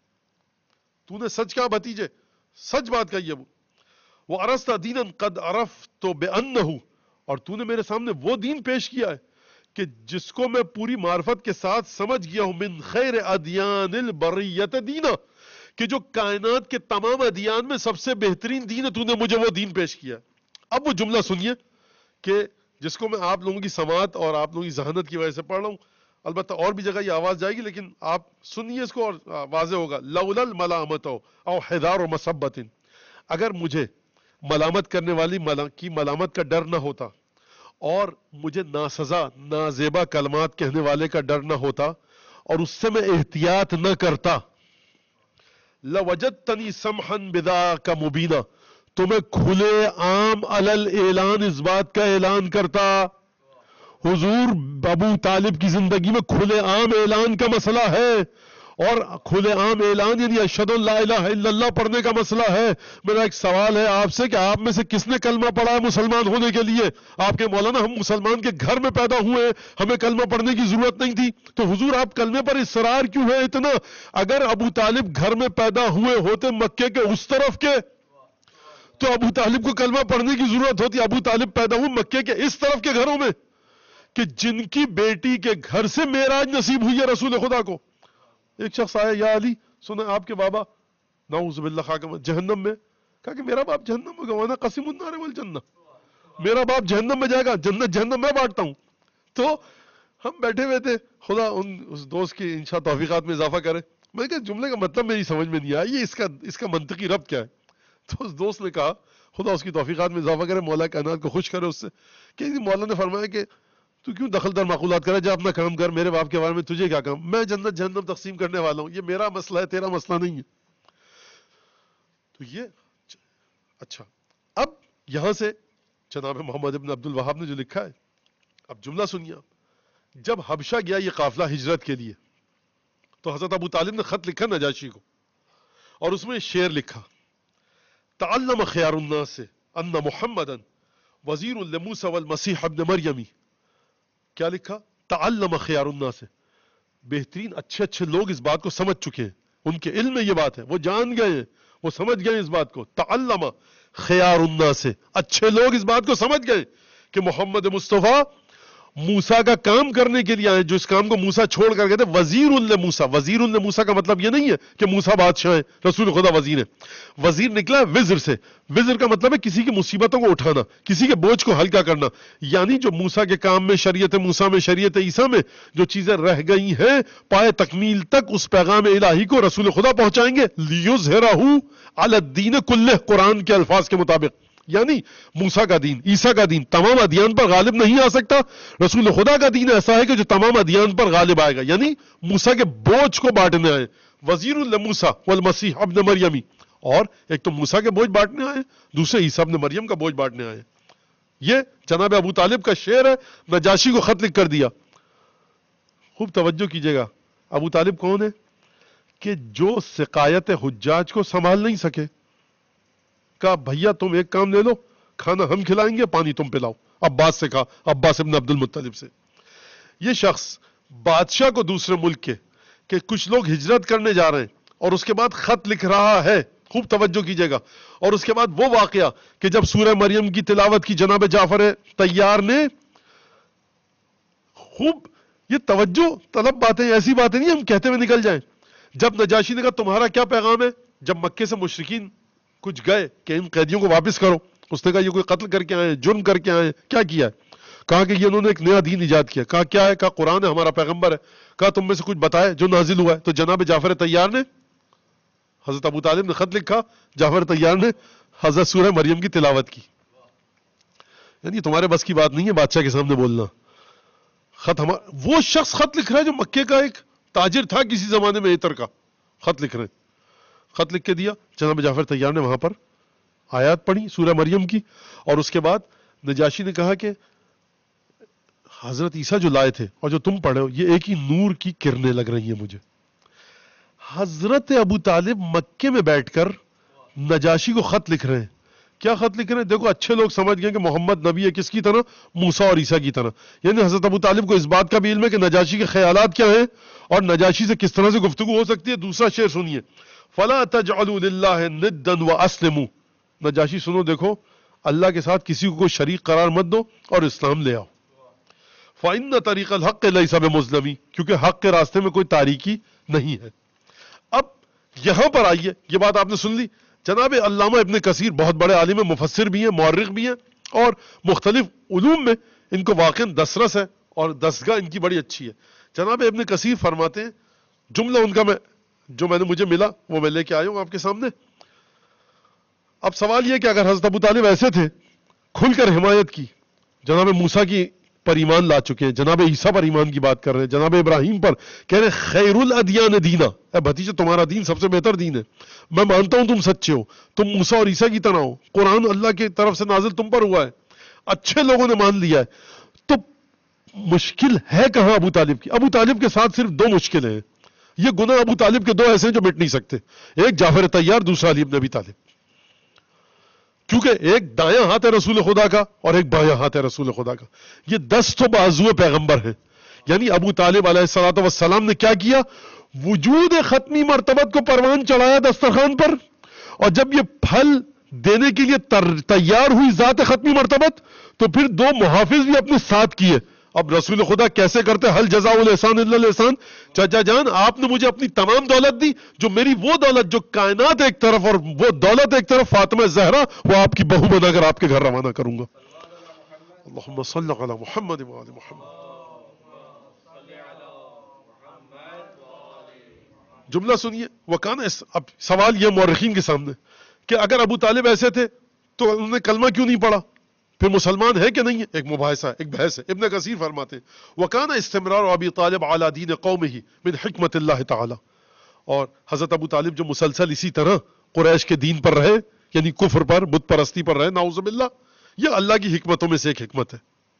تو نے سچ کہا بھتیجے, سچ بات کہی ہے. وہ وَأَرَسْتَ دِينًا قَدْ عَرَفْتُ بِأَنَّهُ. اور تو نے میرے سامنے وہ دین پیش کیا ہے کہ جس کو میں پوری معرفت کے ساتھ سمجھ گیا ہوں. من خیر ادیان البریت دینا, کہ جو کائنات کے تمام ادیان میں سب سے بہترین دین ہے, تو نے مجھے وہ دین پیش کیا. اب وہ جملہ سنیے کہ جس کو میں آپ لوگوں کی سماعت اور آپ لوگوں کی ذہانت کی وجہ سے پڑھ رہا ہوں, البتہ اور بھی جگہ یہ آواز جائے گی لیکن آپ سنیے اس کو اور واضح ہوگا. لولا الملامت او حذار و مسبت. اگر مجھے ملامت کرنے والی کی ملامت کا ڈر نہ ہوتا اور مجھے ناسزا نازیبا کلمات کہنے والے کا ڈر نہ ہوتا اور اس سے میں احتیاط نہ کرتا, لوجدتنی سمحا بذاک مبینا. تو میں کھلے عام علل اعلان اس بات کا اعلان کرتا. حضور ابو طالب کی زندگی میں کھلے عام اعلان کا مسئلہ ہے, اور کھلے عام اعلان یعنی اشہد ان لا الہ الا اللہ پڑھنے کا مسئلہ ہے. میرا ایک سوال ہے آپ سے کہ آپ میں سے کس نے کلمہ پڑھا ہے مسلمان ہونے کے لیے؟ آپ کے مولانا ہم مسلمان کے گھر میں پیدا ہوئے ہیں, ہمیں کلمہ پڑھنے کی ضرورت نہیں تھی. تو حضور آپ کلمے پر اصرار کیوں ہے اتنا؟ اگر ابو طالب گھر میں پیدا ہوئے ہوتے مکے کے اس طرف کے تو ابو طالب کو کلمہ پڑھنے کی ضرورت ہوتی. ابو طالب پیدا ہوئے مکے کے اس طرف کے گھروں میں کہ جن کی بیٹی کے گھر سے معراج نصیب ہوئی ہے رسول خدا کو. ایک شخص آیا, یا علی سنا آپ کے بابا نعوذ باللہ خاکم جہنم میں. کہا کہ میرا باپ جہنم میں گیا, وانا قسم النار والجنہ, میرا باپ جہنم میں جائے گا, جنت جہنم میں بانٹتا ہوں. تو ہم بیٹھے ہوئے تھے, خدا ان اس دوست کی انشاء توفیقات میں اضافہ کرے. میں کہ جملے کا مطلب میری سمجھ میں نہیں آیا, یہ اس کا اس کا منطقی ربط کیا ہے. تو اس دوست نے کہا خدا اس کی توفیقات میں اضافہ کرے, مولا کائنات کو خوش کرے اس سے, کہ مولا نے فرمایا کہ تو کیوں دخل در معقولات کرے, جا اپنا کام کر, میرے باپ کے بارے میں تجھے کیا کام, میں جنت جہنم تقسیم کرنے والا ہوں, یہ میرا مسئلہ ہے, تیرا مسئلہ نہیں ہے. تو یہ اچھا. اب یہاں سے جناب محمد ابن عبد الوہاب نے جو لکھا ہے, اب جملہ سنیے آپ. جب حبشہ گیا یہ قافلہ ہجرت کے لیے, تو حضرت ابو طالب نے خط لکھا نجاشی کو, اور اس میں شعر لکھا, تعلم خیار الناس سے ان محمدا وزیر لموسیٰ والمسیح ابن مریمی. کیا لکھا؟ تعلم خیار الناس سے, بہترین اچھے اچھے لوگ اس بات کو سمجھ چکے ہیں, ان کے علم میں یہ بات ہے, وہ جان گئے ہیں, وہ سمجھ گئے اس بات کو. تعلم خیار الناس سے, اچھے لوگ اس بات کو سمجھ گئے کہ محمد مصطفیٰ موسیٰ کا کام کرنے کے لیے آئے, جو اس کام کو موسیٰ چھوڑ کر گئے تھے. وزیر لموسیٰ, وزیر لموسیٰ کا مطلب یہ نہیں ہے کہ موسیٰ بادشاہ ہے, رسول خدا وزیر ہے. وزیر نکلا ہے وزر سے, وزر کا مطلب ہے کسی کی مصیبتوں کو اٹھانا, کسی کے بوجھ کو ہلکا کرنا. یعنی جو موسیٰ کے کام میں, شریعت موسیٰ میں, شریعت عیسیٰ میں جو چیزیں رہ گئی ہیں, پائے تکمیل تک اس پیغام الہی کو رسول خدا پہنچائیں گے. لیظہرہ علی الدین کلہ, قرآن کے الفاظ کے مطابق. یعنی موسیٰ کا دین, عیسیٰ کا دین تمام ادیان پر غالب نہیں آ سکتا, رسول خدا کا دین ایسا ہے کہ جو تمام ادیان پر غالب آئے گا. یعنی موسیٰ کے بوجھ کو بانٹنے آئے, وزیر لموسیٰ والمسیح ابن مریمی. اور ایک تو موسیٰ کے بوجھ بانٹنے آئے, دوسرے عیسیٰ ابن مریم کا بوجھ بانٹنے آئے. یہ جناب ابو طالب کا شعر ہے, نجاشی کو خط لکھ کر دیا. خوب توجہ کیجئے گا, ابو طالب کون ہے؟ کہ جو سقایت حجاج کو سنبھال نہیں سکے. کہا بھیا تم ایک کام لے لو, کھانا ہم کھلائیں گے, پانی تم پلاؤ. عباس سے کہا, عباس ابن عبد المطلب سے. یہ شخص بادشاہ کو دوسرے ملک کے کہ کچھ لوگ ہجرت کرنے جا رہے ہیں, اور اس کے بعد خط لکھ رہا ہے. خوب توجہ کیجئے گا. اور اس کے بعد وہ واقعہ کہ جب سورہ مریم کی تلاوت کی جناب جعفر طیار نے, خوب یہ توجہ طلب باتیں, ایسی باتیں نہیں ہم کہتے ہوئے نکل جائیں. جب نجاشی نے کہا تمہارا کیا پیغام ہے, جب مکے سے مشرکین کچھ گئے کہ ان قیدیوں کو واپس کرو, اس نے کہا یہ کوئی قتل کر کے آئے, جرم کر کے آئے, کیا کیا ہے؟ کہا کہ یہ انہوں نے ایک نیا دین ایجاد کیا. کہا کیا ہے؟ کہا قرآن ہے, ہمارا پیغمبر ہے. کہا تم میں سے کچھ بتائے جو نازل ہوا ہے. تو جناب جعفر طیار نے, حضرت ابو طالب نے خط لکھا, جعفر طیار نے حضرت سورہ مریم کی تلاوت کی. یعنی تمہارے بس کی بات نہیں ہے بادشاہ کے سامنے بولنا. خط ہمارا, وہ شخص خط لکھ رہا ہے جو مکے کا ایک تاجر تھا کسی زمانے میں عطر کا, خط لکھ رہے ہیں. خط لکھ کے دیا. جناب جعفر طیار نے وہاں پر آیات پڑھی سورہ مریم کی, اور اس کے بعد نجاشی نے کہا کہ حضرت عیسیٰ جو لائے تھے اور جو تم پڑھے ہو یہ ایک ہی نور کی کرنیں لگ رہی ہیں مجھے. حضرت ابو طالب مکے میں بیٹھ کر نجاشی کو خط لکھ رہے ہیں. کیا خط لکھ رہے ہیں؟ دیکھو اچھے لوگ سمجھ گئے کہ محمد نبی ہے, کس کی طرح؟ موسیٰ اور عیسیٰ کی طرح. یعنی حضرت ابو طالب کو اس بات کا بھی علم ہے کہ نجاشی کے خیالات کیا ہیں اور نجاشی سے کس طرح سے گفتگو ہو سکتی ہے. دوسرا شعر سنیے, فَلَا تَجْعَلُوا لِلَّهِ نِدًّا وَأَسْلِمُوا. نجاشی سنو, دیکھو اللہ کے ساتھ کسی کو کوئی شریک قرار مت دو اور اسلام لے آؤ. فَإِنَّ طَرِيقَ الْحَقِّ لَيْسَ بِمُظْلَمِ, کیونکہ حق کے راستے میں کوئی تاریکی نہیں ہے. اب یہاں پر آئیے, یہ بات آپ نے سن لی. جناب علامہ ابن کثیر بہت بڑے عالم مفسر بھی ہیں, مورخ بھی ہیں, اور مختلف علوم میں ان کو واقعا دسترس ہے اور دستگاہ ان کی بڑی اچھی ہے. جناب ابن کثیر فرماتے ہیں, جملہ ان کا میں جو میں نے مجھے ملا وہ میں لے کے آیا ہوں آپ کے سامنے. اب سوال یہ کہ اگر حضرت ابو طالب ایسے تھے, کھل کر حمایت کی, جناب موسیٰ کی پر ایمان لا چکے ہیں, جناب عیسیٰ پر ایمان کی بات کر رہے ہیں, جناب ابراہیم پر کہہ رہے ہیں خیر الادیان دینا, اے بھتیجے تمہارا دین سب سے بہتر دین ہے, میں مانتا ہوں تم سچے ہو, تم موسیٰ اور عیسیٰ کی طرح ہو, قرآن اللہ کی طرف سے نازل تم پر ہوا ہے, اچھے لوگوں نے مان لیا ہے, تو مشکل ہے کہاں ابو طالب کی؟ ابو طالب کے ساتھ صرف دو مشکلیں ہیں. یہ گناہ ابو طالب کے دو ایسے ہیں جو مٹ نہیں سکتے, ایک جعفر طیار, دوسرا علی بن ابی طالب. کیونکہ ایک دایاں ہاتھ ہے رسول خدا کا اور ایک بایاں ہاتھ ہے رسول خدا کا. یہ دست و بازو پیغمبر ہیں. یعنی ابو طالب علیہ الصلوۃ والسلام نے کیا کیا؟ وجود ختمی مرتبت کو پروان چڑھایا دسترخوان پر, اور جب یہ پھل دینے کے لیے تیار ہوئی ذات ختمی مرتبت، تو پھر دو محافظ بھی اپنے ساتھ کیے. اب رسول خدا کیسے کرتے؟ حل جزاء الاحسان الا الاحسان. چچا جان آپ نے مجھے اپنی تمام دولت دی، جو میری وہ دولت جو کائنات ایک طرف اور وہ دولت ایک طرف، فاطمہ زہرا وہ آپ کی بہو بنا کر آپ کے گھر روانہ کروں گا. اللہم صلی علی محمد و آل محمد. جملہ سنیے. وکان، اب سوال یہ مورخین کے سامنے کہ اگر ابو طالب ایسے تھے تو انہوں نے کلمہ کیوں نہیں پڑھا؟ پھر مسلمان ہے کہ نہیں ہے؟ ایک مباحثہ ہے، ایک بحث ہے. ابن کثیر فرماتے ہیں وَكَانَ اسْتِمْرَارُ أَبِي طالب عَلَى دِينِ قَوْمِهِ مِنْ حِكْمَةِ اللَّهِ تعالی. اور حضرت ابو طالب جو مسلسل اسی طرح قریش کے دین پر رہے، یعنی کفر پر، بت پرستی پر رہے، نعوذ باللہ، یہ اللہ کی حکمتوں میں سے ایک حکمت ہے.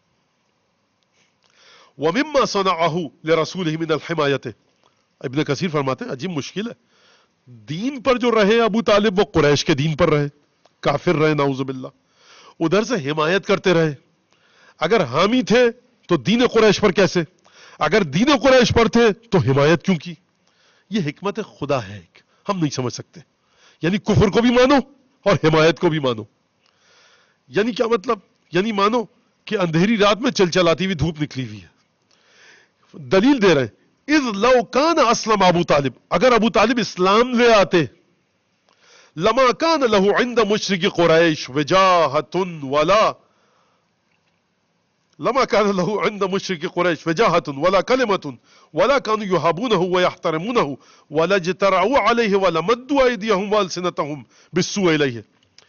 وَمِمَّا صَنَعَهُ لِرَسُولِهِ مِنَ الْحِمَایَةِ. ابن کثیر فرماتے ہیں عجیب مشکل ہے، دین پر جو رہے ابو طالب وہ قریش کے دین پر رہے، کافر رہے نعوذ باللہ، ادھر سے حمایت کرتے رہے. اگر حامی تھے تو دین قریش پر کیسے؟ اگر دین قریش پر تھے تو حمایت کیوں کی؟ یہ حکمت خدا ہے، ایک ہم نہیں سمجھ سکتے. یعنی کفر کو بھی مانو اور حمایت کو بھی مانو. یعنی کیا مطلب؟ یعنی مانو کہ اندھیری رات میں چل چلاتی ہوئی دھوپ نکلی ہوئی ہے. دلیل دے رہے ہیں اذ لو کان اسلم ابو طالب، اگر ابو طالب اسلام لے آتے، لما کان له عند مشرک قریش وجاہت ولا لما كان له عند مشرك قريش وجاهة ولا كلمة ولا كانوا يهابونه ويحترمونه ولا اجترعوا عليه ولا مدوا ايديهم والسنتهم بالسوء اليه.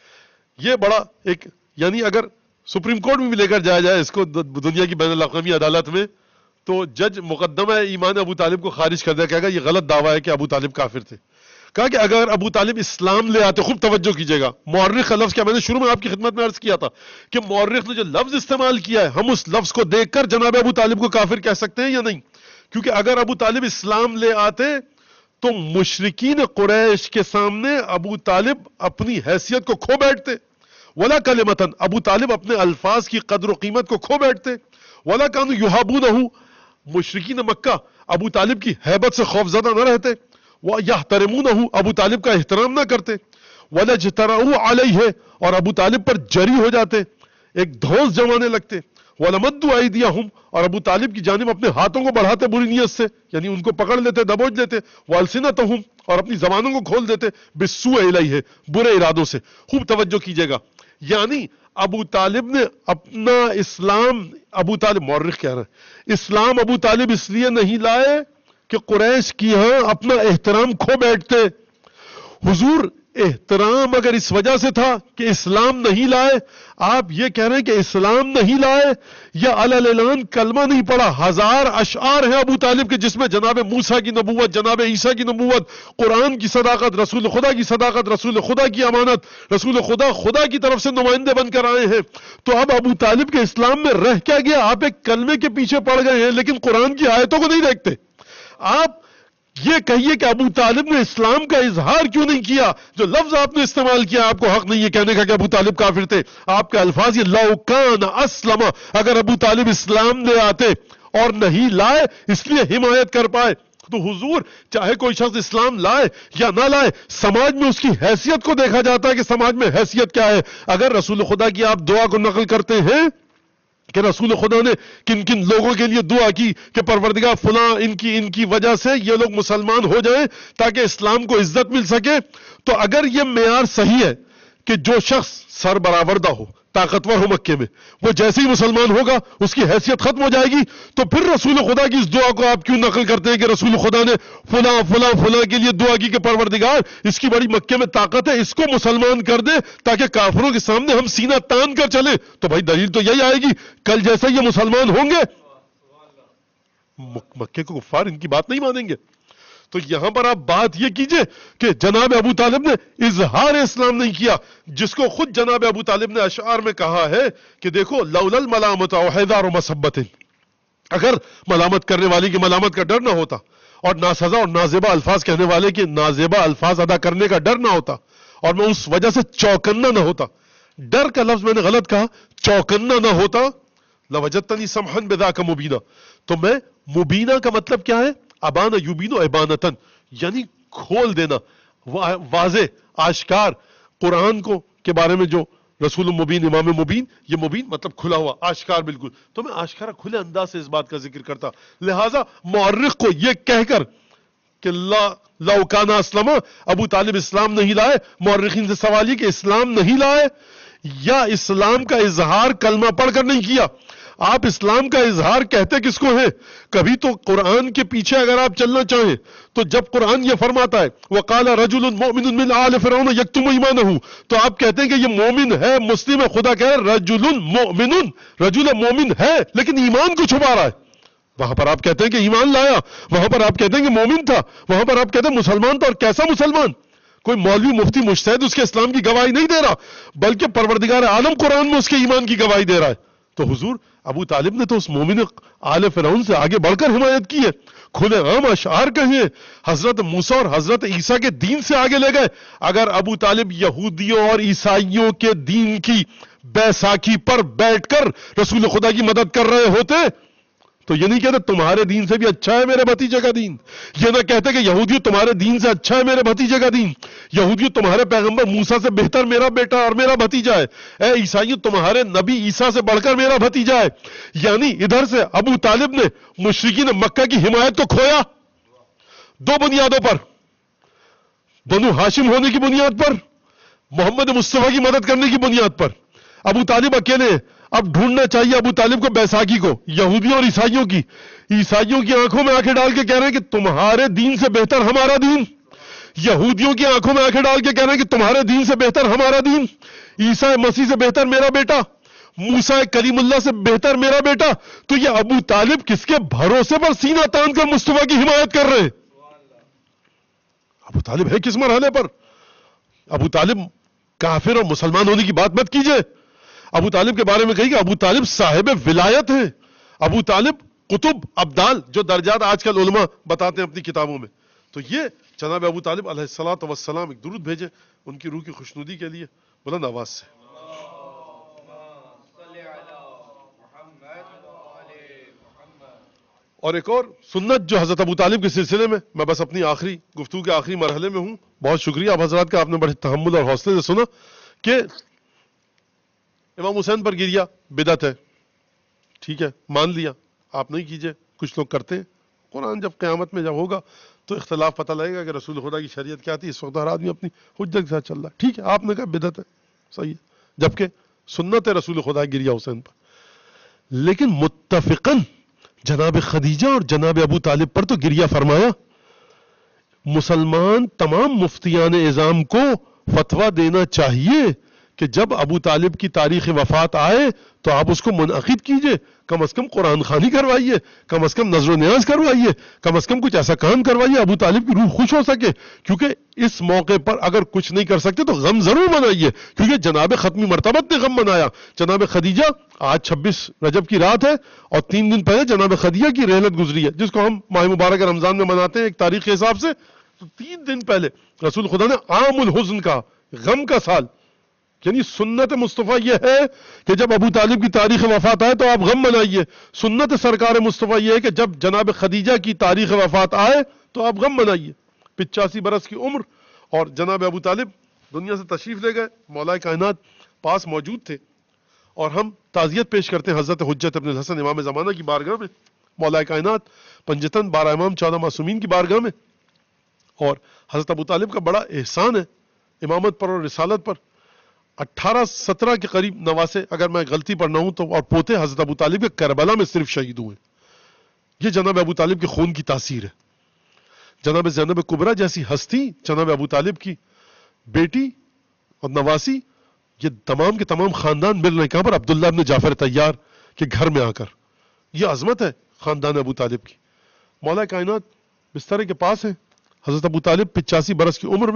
یہ بڑا ایک، یعنی اگر سپریم کورٹ میں بھی لے کر جایا جائے اس کو دنیا کی بین الاقوامی عدالت میں، تو جج مقدمہ ایمان ابو طالب کو خارج کر دیا، کہے گا یہ غلط دعویٰ ہے کہ ابو طالب کافر تھے. کہا کہ اگر ابو طالب اسلام لے آتے، خوب توجہ کیجئے گا، مورخ کا لفظ کیا، میں نے شروع میں آپ کی خدمت میں عرض کیا تھا کہ مورخ نے جو لفظ استعمال کیا ہے، ہم اس لفظ کو دیکھ کر جناب ابو طالب کو کافر کہہ سکتے ہیں یا نہیں؟ کیونکہ اگر ابو طالب اسلام لے آتے تو مشرکین قریش کے سامنے ابو طالب اپنی حیثیت کو کھو بیٹھتے، ولا کلمتن، ابو طالب اپنے الفاظ کی قدر و قیمت کو کھو بیٹھتے، ولا کانوا یحابونہ، مشرکین مکہ ابو طالب کی ہیبت سے خوفزدہ نہ رہتے، وَيَحْتَرِمُونَهُ، ابو طالب کا احترام نہ کرتے، وَلَجْتَرَعُوا عَلَيْهِ، اور ابو طالب پر جری ہو جاتے، ایک دھوس جمانے لگتے، وَلَمَدُّوا أَيْدِيَهُمْ، اور ابو طالب کی جانب اپنے ہاتھوں کو بڑھاتے بری نیت سے، یعنی ان کو پکڑ لیتے، دبوچ لیتے، وَأَلْسِنَتَهُمْ، اور اپنی زبانوں کو کھول دیتے، بِالسُّوءِ إِلَيْهِ، برے ارادوں سے. خوب توجہ کیجئے گا، یعنی ابو طالب نے اپنا اسلام، ابو طالب مورخ کہہ رہے ہیں، اسلام ابو طالب اس لیے نہیں لائے کہ قریش کی ہاں اپنا احترام کھو بیٹھتے. حضور احترام اگر اس وجہ سے تھا کہ اسلام نہیں لائے، آپ یہ کہہ رہے ہیں کہ اسلام نہیں لائے یا علی اعلان کلمہ نہیں پڑھا. ہزار اشعار ہیں ابو طالب کے جس میں جناب موسیٰ کی نبوت، جناب عیسیٰ کی نبوت، قرآن کی صداقت، رسول خدا کی صداقت، رسول خدا کی امانت، رسول خدا خدا کی طرف سے نمائندے بن کر آئے ہیں. تو اب ابو طالب کے اسلام میں رہ کیا گیا؟ آپ ایک کلمے کے پیچھے پڑ گئے ہیں لیکن قرآن کی آیتوں کو نہیں دیکھتے. آپ یہ کہیے کہ ابو طالب نے اسلام کا اظہار کیوں نہیں کیا؟ جو لفظ آپ نے استعمال کیا آپ کو حق نہیں ہے کہنے کا کہ ابو طالب کافر تھے. آپ کے الفاظ یہ لو کان اسلم، اگر ابو طالب اسلام لے آتے اور نہیں لائے اس لیے حمایت کر پائے. تو حضور چاہے کوئی شخص اسلام لائے یا نہ لائے، سماج میں اس کی حیثیت کو دیکھا جاتا ہے کہ سماج میں حیثیت کیا ہے. اگر رسول خدا کی آپ دعا کو نقل کرتے ہیں کہ رسول خدا نے کن کن لوگوں کے لیے دعا کی کہ پروردگار فلاں ان کی ان کی وجہ سے یہ لوگ مسلمان ہو جائیں تاکہ اسلام کو عزت مل سکے، تو اگر یہ معیار صحیح ہے کہ جو شخص سر برآوردہ ہو، طاقتور ہو مکے میں، وہ جیسے ہی مسلمان ہوگا اس کی حیثیت ختم ہو جائے گی، تو پھر رسول خدا کی اس دعا کو آپ کیوں نقل کرتے ہیں کہ رسول خدا نے فلاں فلاں فلاں کے لیے دعا کی کہ پروردگار اس کی بڑی مکے میں طاقت ہے، اس کو مسلمان کر دے تاکہ کافروں کے سامنے ہم سینہ تان کر چلیں. تو بھائی دلیل تو یہی آئے گی کل جیسے یہ مسلمان ہوں گے مکے کو کفار ان کی بات نہیں مانیں گے. تو یہاں پر آپ بات یہ کیجئے کہ جناب ابو طالب نے اظہار اسلام نہیں کیا، جس کو خود جناب ابو طالب نے اشعار میں کہا ہے کہ دیکھو لولا الملامت او حذار مسبت، اگر ملامت کرنے والی کی ملامت کا ڈر نہ ہوتا اور ناسزا اور نازیبا الفاظ کہنے والے کے نازیبا الفاظ ادا کرنے کا ڈر نہ ہوتا اور میں اس وجہ سے چوکنا نہ ہوتا، ڈر کا لفظ میں نے غلط کہا، چوکنا نہ ہوتا، لوجدتنی سمحا بذاک مبینا. تو میں مبینہ کا مطلب کیا ہے؟ ابانا یبینو ابانتن، یعنی کھول دینا، واضح آشکار قرآن کو کے بارے میں جو رسول مبین امام مبین، یہ مبین مطلب کھلا ہوا آشکار بالکل، تو میں آشکارا کھلے انداز سے اس بات کا ذکر کرتا، لہٰذا مورخ کو یہ کہہ کر کہ لا لو کان اسلم، ابو طالب اسلام نہیں لائے، مورخین سے سوال یہ کہ اسلام نہیں لائے یا اسلام کا اظہار کلمہ پڑھ کر نہیں کیا؟ آپ اسلام کا اظہار کہتے کس کو ہیں؟ کبھی تو قرآن کے پیچھے اگر آپ چلنا چاہیں تو جب قرآن یہ فرماتا ہے وَقَالَ رَجُلٌ مُؤْمِنٌ مِّنْ آلِ فِرْعَوْنَ يَكْتُمُ إِيمَانَهُ، تو آپ کہتے ہیں کہ یہ مومن ہے، مسلم ہے، خدا کہہ رہا ہے رجل مؤمن، رجل مومن ہے لیکن ایمان کو چھپا رہا ہے، وہاں پر آپ کہتے ہیں کہ ایمان لایا، وہاں پر آپ کہتے ہیں کہ مومن تھا، وہاں پر آپ کہتے ہیں مسلمان تھا، اور کیسا مسلمان؟ کوئی مولوی مفتی مجتہد اس کے اسلام کی گواہی نہیں دے رہا، بلکہ پروردگار عالم قرآن میں اس کے ایمان کی گواہی دے رہا ہے۔ تو حضور ابو طالب نے تو اس مومن آل فرعون سے آگے بڑھ کر حمایت کی ہے، کھلے عام اشعار کہے، حضرت موسیٰ اور حضرت عیسیٰ کے دین سے آگے لے گئے۔ اگر ابو طالب یہودیوں اور عیسائیوں کے دین کی بیساکھی پر بیٹھ کر رسول خدا کی مدد کر رہے ہوتے تو یہ نہیں کہتے تمہارے دین سے بھی اچھا ہے میرے بھتیجے کا دین، یہ نہ کہتے کہ یہودیوں تمہارے دین سے اچھا ہے میرے بھتیجے کا دین، یہودیوں تمہارے پیغمبر موسیٰ سے بہتر میرا بیٹا اور میرا بھتیجا ہے، اے عیسائیوں تمہارے نبی عیسیٰ سے بڑھ کر میرا بھتیجا ہے۔ یعنی ادھر سے ابو طالب نے مشرکین مکہ کی حمایت کو کھویا دو بنیادوں پر، بنو ہاشم ہونے کی بنیاد پر، محمد مصطفیٰ کی مدد کرنے کی بنیاد پر۔ ابو طالب اکیلے، اب ڈھونڈنا چاہیے ابو طالب کو بیساکھی کو، یہودیوں اور عیسائیوں کی، عیسائیوں کی آنکھوں میں آنکھیں ڈال کے کہہ رہے ہیں کہ تمہارے دین سے بہتر ہمارا دین، یہودیوں کی آنکھوں میں آنکھیں ڈال کے کہہ رہے ہیں کہ تمہارے دین سے بہتر ہمارا دین، عیسیٰ مسیح سے بہتر میرا بیٹا، موسیٰ کلیم اللہ سے بہتر میرا بیٹا۔ تو یہ ابو طالب کس کے بھروسے پر سینہ تان کر مصطفیٰ کی حمایت کر رہے ہیں؟ ابو طالب ہے کس مرحلے پر؟ ابو طالب کافر اور مسلمان ہونے کی بات مت کیجئے۔ ابو طالب کے بارے میں کہی کہ ابو طالب صاحب ولایت ہیں، ابو طالب قطب ابدال جو درجات آج کل علماء بتاتے ہیں اپنی کتابوں میں۔ تو یہ جناب ابو طالب علیہ الصلوۃ والسلام ایک درود بھیجے ان کی روح کی خوشنودی کے لیے بلند آواز سے۔ اور ایک اور سنت جو حضرت ابو طالب کے سلسلے میں، میں بس اپنی آخری گفتگو کے آخری مرحلے میں ہوں، بہت شکریہ آپ حضرات کا، آپ نے بڑے تحمل اور حوصلے سے سنا کہ امام حسین پر گریا بدعت ہے، ٹھیک ہے مان لیا، آپ نہیں کیجئے، کچھ لوگ کرتے ہیں۔ قرآن جب قیامت میں جب ہوگا تو اختلاف پتہ لگے گا کہ رسول خدا کی شریعت کیا تھی، اس وقت ہر آدمی اپنی حجت کے ساتھ چل رہا ہے، ٹھیک ہے آپ نے کہا بدعت ہے، صحیح ہے، جبکہ سنت ہے رسول خدا گریا حسین پر۔ لیکن متفقاً جناب خدیجہ اور جناب ابو طالب پر تو گریا فرمایا۔ مسلمان تمام مفتیان اعظام کو فتویٰ دینا چاہیے کہ جب ابو طالب کی تاریخ وفات آئے تو آپ اس کو منعقد کیجئے، کم از کم قرآن خوانی کروائیے، کم از کم نظر و نیاز کروائیے، کم از کم کچھ ایسا کام کروائیے ابو طالب کی روح خوش ہو سکے، کیونکہ اس موقع پر اگر کچھ نہیں کر سکتے تو غم ضرور منائیے، کیونکہ جناب ختمی مرتبت نے غم منایا۔ جناب خدیجہ آج چھبیس رجب کی رات ہے اور تین دن پہلے جناب خدیجہ کی رحلت گزری ہے، جس کو ہم ماہ مبارک رمضان میں مناتے ہیں ایک تاریخ کے حساب سے، تو تین دن پہلے رسول خدا نے عام الحزن کا، غم کا سال، یعنی سنت مصطفیٰ یہ ہے کہ جب ابو طالب کی تاریخ وفات آئے تو آپ غم منائیے، سنت سرکار مصطفیٰ یہ ہے کہ جب جناب خدیجہ کی تاریخ وفات آئے تو آپ غم منائیے۔ پچاسی برس کی عمر اور جناب ابو طالب دنیا سے تشریف لے گئے، مولا کائنات پاس موجود تھے، اور ہم تعزیت پیش کرتے ہیں حضرت حجت ابن الحسن امام زمانہ کی بارگاہ میں، مولا کائنات پنجتن بارہ امام چودہ معصومین کی بارگاہ میں، اور حضرت ابو طالب کا بڑا احسان ہے امامت پر اور رسالت پر۔ اٹھارہ سترہ کے قریب نواسے اگر میں غلطی پر نہ ہوں تو، اور پوتے حضرت ابو طالب کے کربلا میں صرف شہید ہوئے، یہ جناب ابو طالب کے خون کی تاثیر ہے۔ جناب زینب کبریٰ جیسی ہستی جناب ابو طالب کی بیٹی اور نواسی، یہ تمام کے تمام خاندان مل رہے ہیں کہاں پر؟ عبداللہ ابن جعفر طیار کے گھر میں آ کر، یہ عظمت ہے خاندان ابو طالب کی۔ مولا کائنات بسترے کے پاس ہیں، حضرت ابو طالب پچاسی برس کی عمر میں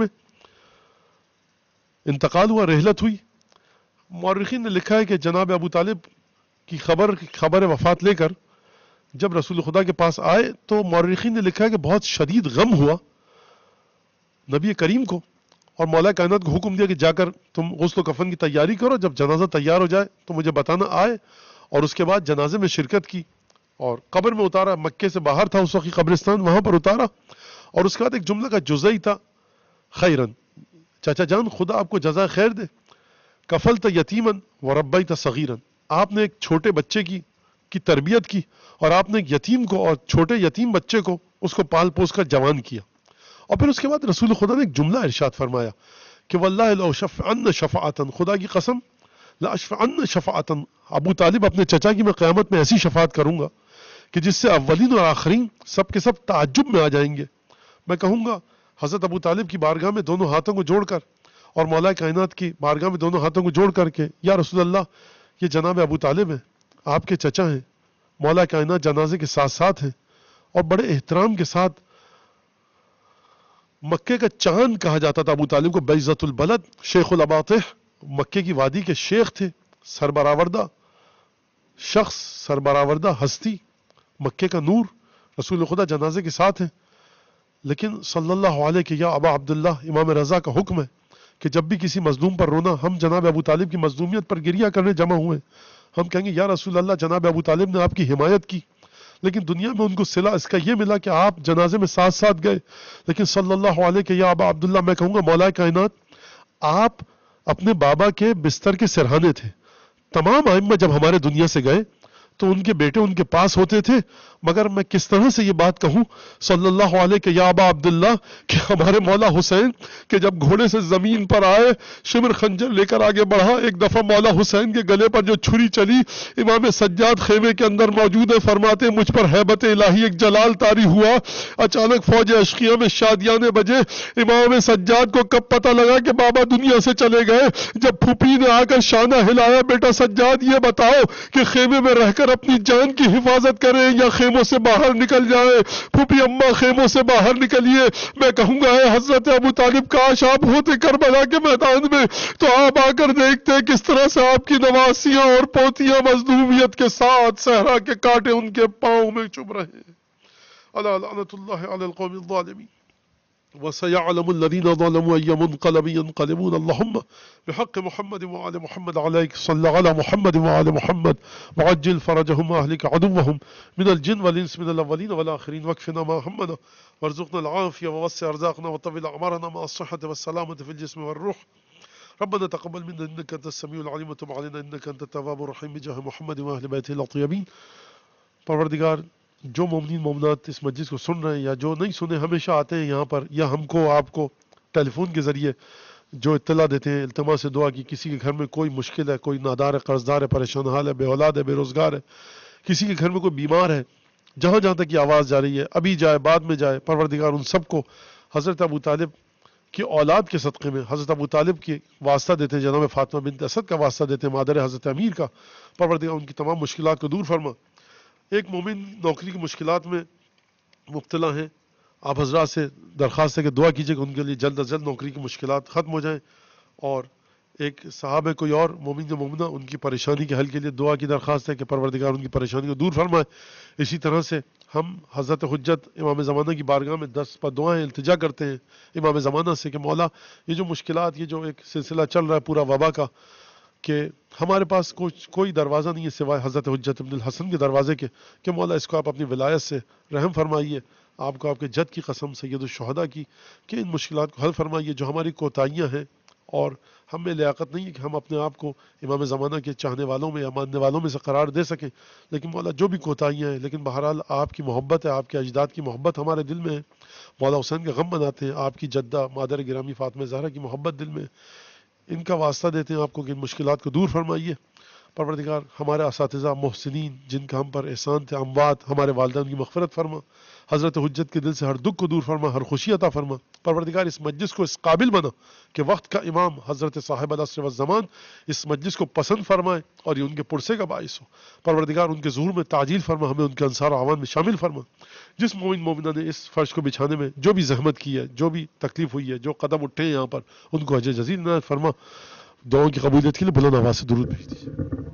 انتقال ہوا، رحلت ہوئی۔ مورخین نے لکھا ہے کہ جناب ابو طالب کی خبر خبر وفات لے کر جب رسول خدا کے پاس آئے تو مورخین نے لکھا ہے کہ بہت شدید غم ہوا نبی کریم کو، اور مولا کائنات کو حکم دیا کہ جا کر تم غسل و کفن کی تیاری کرو، جب جنازہ تیار ہو جائے تو مجھے بتانا آئے، اور اس کے بعد جنازے میں شرکت کی اور قبر میں اتارا، مکے سے باہر تھا اس وقت قبرستان، وہاں پر اتارا، اور اس کے بعد ایک جملہ کا جزئی تھا، خیرن، چاچا جان خدا آپ کو جزائے خیر دے، کفلت یتیمن وربیت صغیرا، آپ نے ایک چھوٹے بچے کی کی تربیت کی اور آپ نے ایک یتیم کو اور چھوٹے یتیم بچے کو اس کو پال پوس کر جوان کیا. اور پھر اس کے بعد رسول خدا نے ایک جملہ ارشاد فرمایا کہ واللہ لو شفعن شفاعتن، خدا کی قسم لاشفعن شفاعتن، ابو طالب اپنے چچا کی میں قیامت میں ایسی شفاعت کروں گا کہ جس سے اولین اور آخرین سب کے سب تعجب میں آ جائیں گے. میں کہوں گا حضرت ابو طالب کی بارگاہ میں دونوں ہاتھوں کو جوڑ کر اور مولا کائنات کی بارگاہ میں دونوں ہاتھوں کو جوڑ کر کے یا رسول اللہ یہ جناب ابو طالب ہیں، آپ کے چچا ہیں، مولا کائنات جنازے کے ساتھ ساتھ ہیں اور بڑے احترام کے ساتھ مکے کا چاند کہا جاتا تھا ابو طالب کو، بعزت البلد شیخ الاباطح، مکے کی وادی کے شیخ تھے، سربراوردہ شخص، سربراوردہ ہستی، مکے کا نور. رسول خدا جنازے کے ساتھ ہیں، لیکن صلی اللہ علیہ کہ یا ابا عبداللہ امام رضا کا حکم ہے کہ جب بھی کسی مظلوم پر رونا، ہم جناب ابو طالب کی مظلومیت پر گریہ کرنے جمع ہوئے، ہم کہیں گے یا رسول اللہ جناب ابو طالب نے آپ کی حمایت کی، لیکن دنیا میں ان کو صلہ اس کا یہ ملا کہ آپ جنازے میں ساتھ ساتھ گئے. لیکن صلی اللہ علیہ کہ یا ابا عبداللہ میں کہوں گا مولا کائنات آپ اپنے بابا کے بستر کے سرہانے تھے. تمام ائمہ جب ہمارے دنیا سے گئے تو ان کے بیٹے ان کے پاس ہوتے تھے، مگر میں کس طرح سے یہ بات کہوں صلی اللہ علیہ کہ یا ابا عبداللہ کہ ہمارے مولا حسین کہ جب گھوڑے سے زمین پر آئے، شمر خنجر لے کر آگے بڑھا، ایک دفعہ مولا حسین کے گلے پر جو چھری چلی، امام سجاد خیمے کے اندر موجود ہے، فرماتے مجھ پر ہیبت الہی ایک جلال طاری ہوا، اچانک فوج اشقیہ میں شادیانے بجے. امام سجاد کو کب پتہ لگا کہ بابا دنیا سے چلے گئے؟ جب پھوپھی نے آ کر شانہ ہلایا، بیٹا سجاد یہ بتاؤ کہ خیمے میں رہ کر اپنی جان کی حفاظت کریں یا خیموں سے باہر نکل جائیں؟ پھوپھی اماں خیموں سے باہر نکلیے. میں کہوں گا اے حضرت ابو طالب کاش آپ ہوتے کربلا کے میدان میں تو آپ آ کر دیکھتے کس طرح سے آپ کی نواسیاں اور پوتیاں مظلومیت کے ساتھ صحرا کے کانٹے ان کے پاؤں میں چبھ رہے ہیں. الا لعنت اللہ علی القوم الظالمین وسيعلم الذين ظلموا أي منقلب ينقلبون. اللهم بحق محمد وآل محمد عليك صلى على محمد وآل محمد وعجل فرجهم وأهلك عدوهم من الجن والإنس من الأولين والآخرين واكفنا ما همنا وارزقنا العافية ووسع أرزاقنا وطول أعمارنا مع الصحة والسلامة في الجسم والروح. ربنا تقبل منا إنك أنت السميع العليم وتب علينا إنك أنت التواب الرحيم بجاه محمد وأهل بيته الطيبين. پروردگار جو مومنین مومنات اس مجلس کو سن رہے ہیں یا جو نہیں سنے ہمیشہ آتے ہیں یہاں پر یا ہم کو آپ کو ٹیلی فون کے ذریعے جو اطلاع دیتے ہیں التماس دعا کی کسی کے گھر میں کوئی مشکل ہے، کوئی نادار ہے، قرضدار ہے، پریشان حال ہے، بے اولاد ہے، بے روزگار ہے، کسی کے گھر میں کوئی بیمار ہے، جہاں جہاں تک یہ آواز جا رہی ہے ابھی جائے بعد میں جائے، پروردگار ان سب کو حضرت ابو طالب کی اولاد کے صدقے میں حضرت ابو طالب کی واسطہ دیتے ہیں، جناب فاطمہ بنت اسد کا واسطہ دیتے ہیں، مادر حضرت امیر کا، پروردگار ان کی تمام مشکلات کو دور فرما. ایک مومن نوکری کی مشکلات میں مبتلا ہیں، آپ حضرات سے درخواست ہے کہ دعا کیجیے کہ ان کے لیے جلد از جلد نوکری کی مشکلات ختم ہو جائیں. اور ایک صاحب ہے کوئی اور مومن یا مومنہ، ان کی پریشانی کے حل کے لیے دعا کی درخواست ہے کہ پروردگار ان کی پریشانی کو دور فرمائے. اسی طرح سے ہم حضرت حجت امام زمانہ کی بارگاہ میں دس پا دعائیں التجا کرتے ہیں امام زمانہ سے کہ مولا یہ جو مشکلات، یہ جو ایک سلسلہ چل رہا ہے پورا وبا کا، کہ ہمارے پاس کوئی کوئی دروازہ نہیں ہے سوائے حضرت حجت ابن الحسن کے دروازے کے، کہ مولا اس کو آپ اپنی ولایت سے رحم فرمائیے، آپ کو آپ کے جد کی قسم سید الشہداء کی کہ ان مشکلات کو حل فرمائیے جو ہماری کوتاہیاں ہیں. اور ہم میں لیاقت نہیں ہے کہ ہم اپنے آپ کو امام زمانہ کے چاہنے والوں میں یا ماننے والوں میں سے قرار دے سکیں، لیکن مولا جو بھی کوتاہیاں ہیں، لیکن بہرحال آپ کی محبت ہے، آپ کے اجداد کی محبت ہمارے دل میں ہے. مولا حسین کا غم مناتے ہیں، آپ کی جدہ مادر گرامی فاطمہ زہرا کی محبت دل میں ہے، ان کا واسطہ دیتے ہیں آپ کو کہ ان مشکلات کو دور فرمائیے. پروردگار ہمارے اساتذہ محسنین جن کا ہم پر احسان تھے، اموات ہمارے والدین کی مغفرت فرما، حضرت حجت کے دل سے ہر دکھ کو دور فرما، ہر خوشی عطا فرما. پروردگار اس مجلس کو اس قابل بنا کہ وقت کا امام حضرت صاحب العصر والزمان اس مجلس کو پسند فرمائے اور یہ ان کے پرسے کا باعث ہو. پروردگار ان کے ظہور میں تعجیل فرما، ہمیں ان کے انصار و اعوان میں شامل فرما. جس مومن مومنہ نے اس فرش کو بچھانے میں جو بھی زحمت کی ہے، جو بھی تکلیف ہوئی ہے، جو قدم اٹھے ہیں یہاں پر، ان کو اجر جزیل عنایت فرما. دعاؤں کی قبولیت کے لیے بلند آواز سے درود بھیج دیجیے.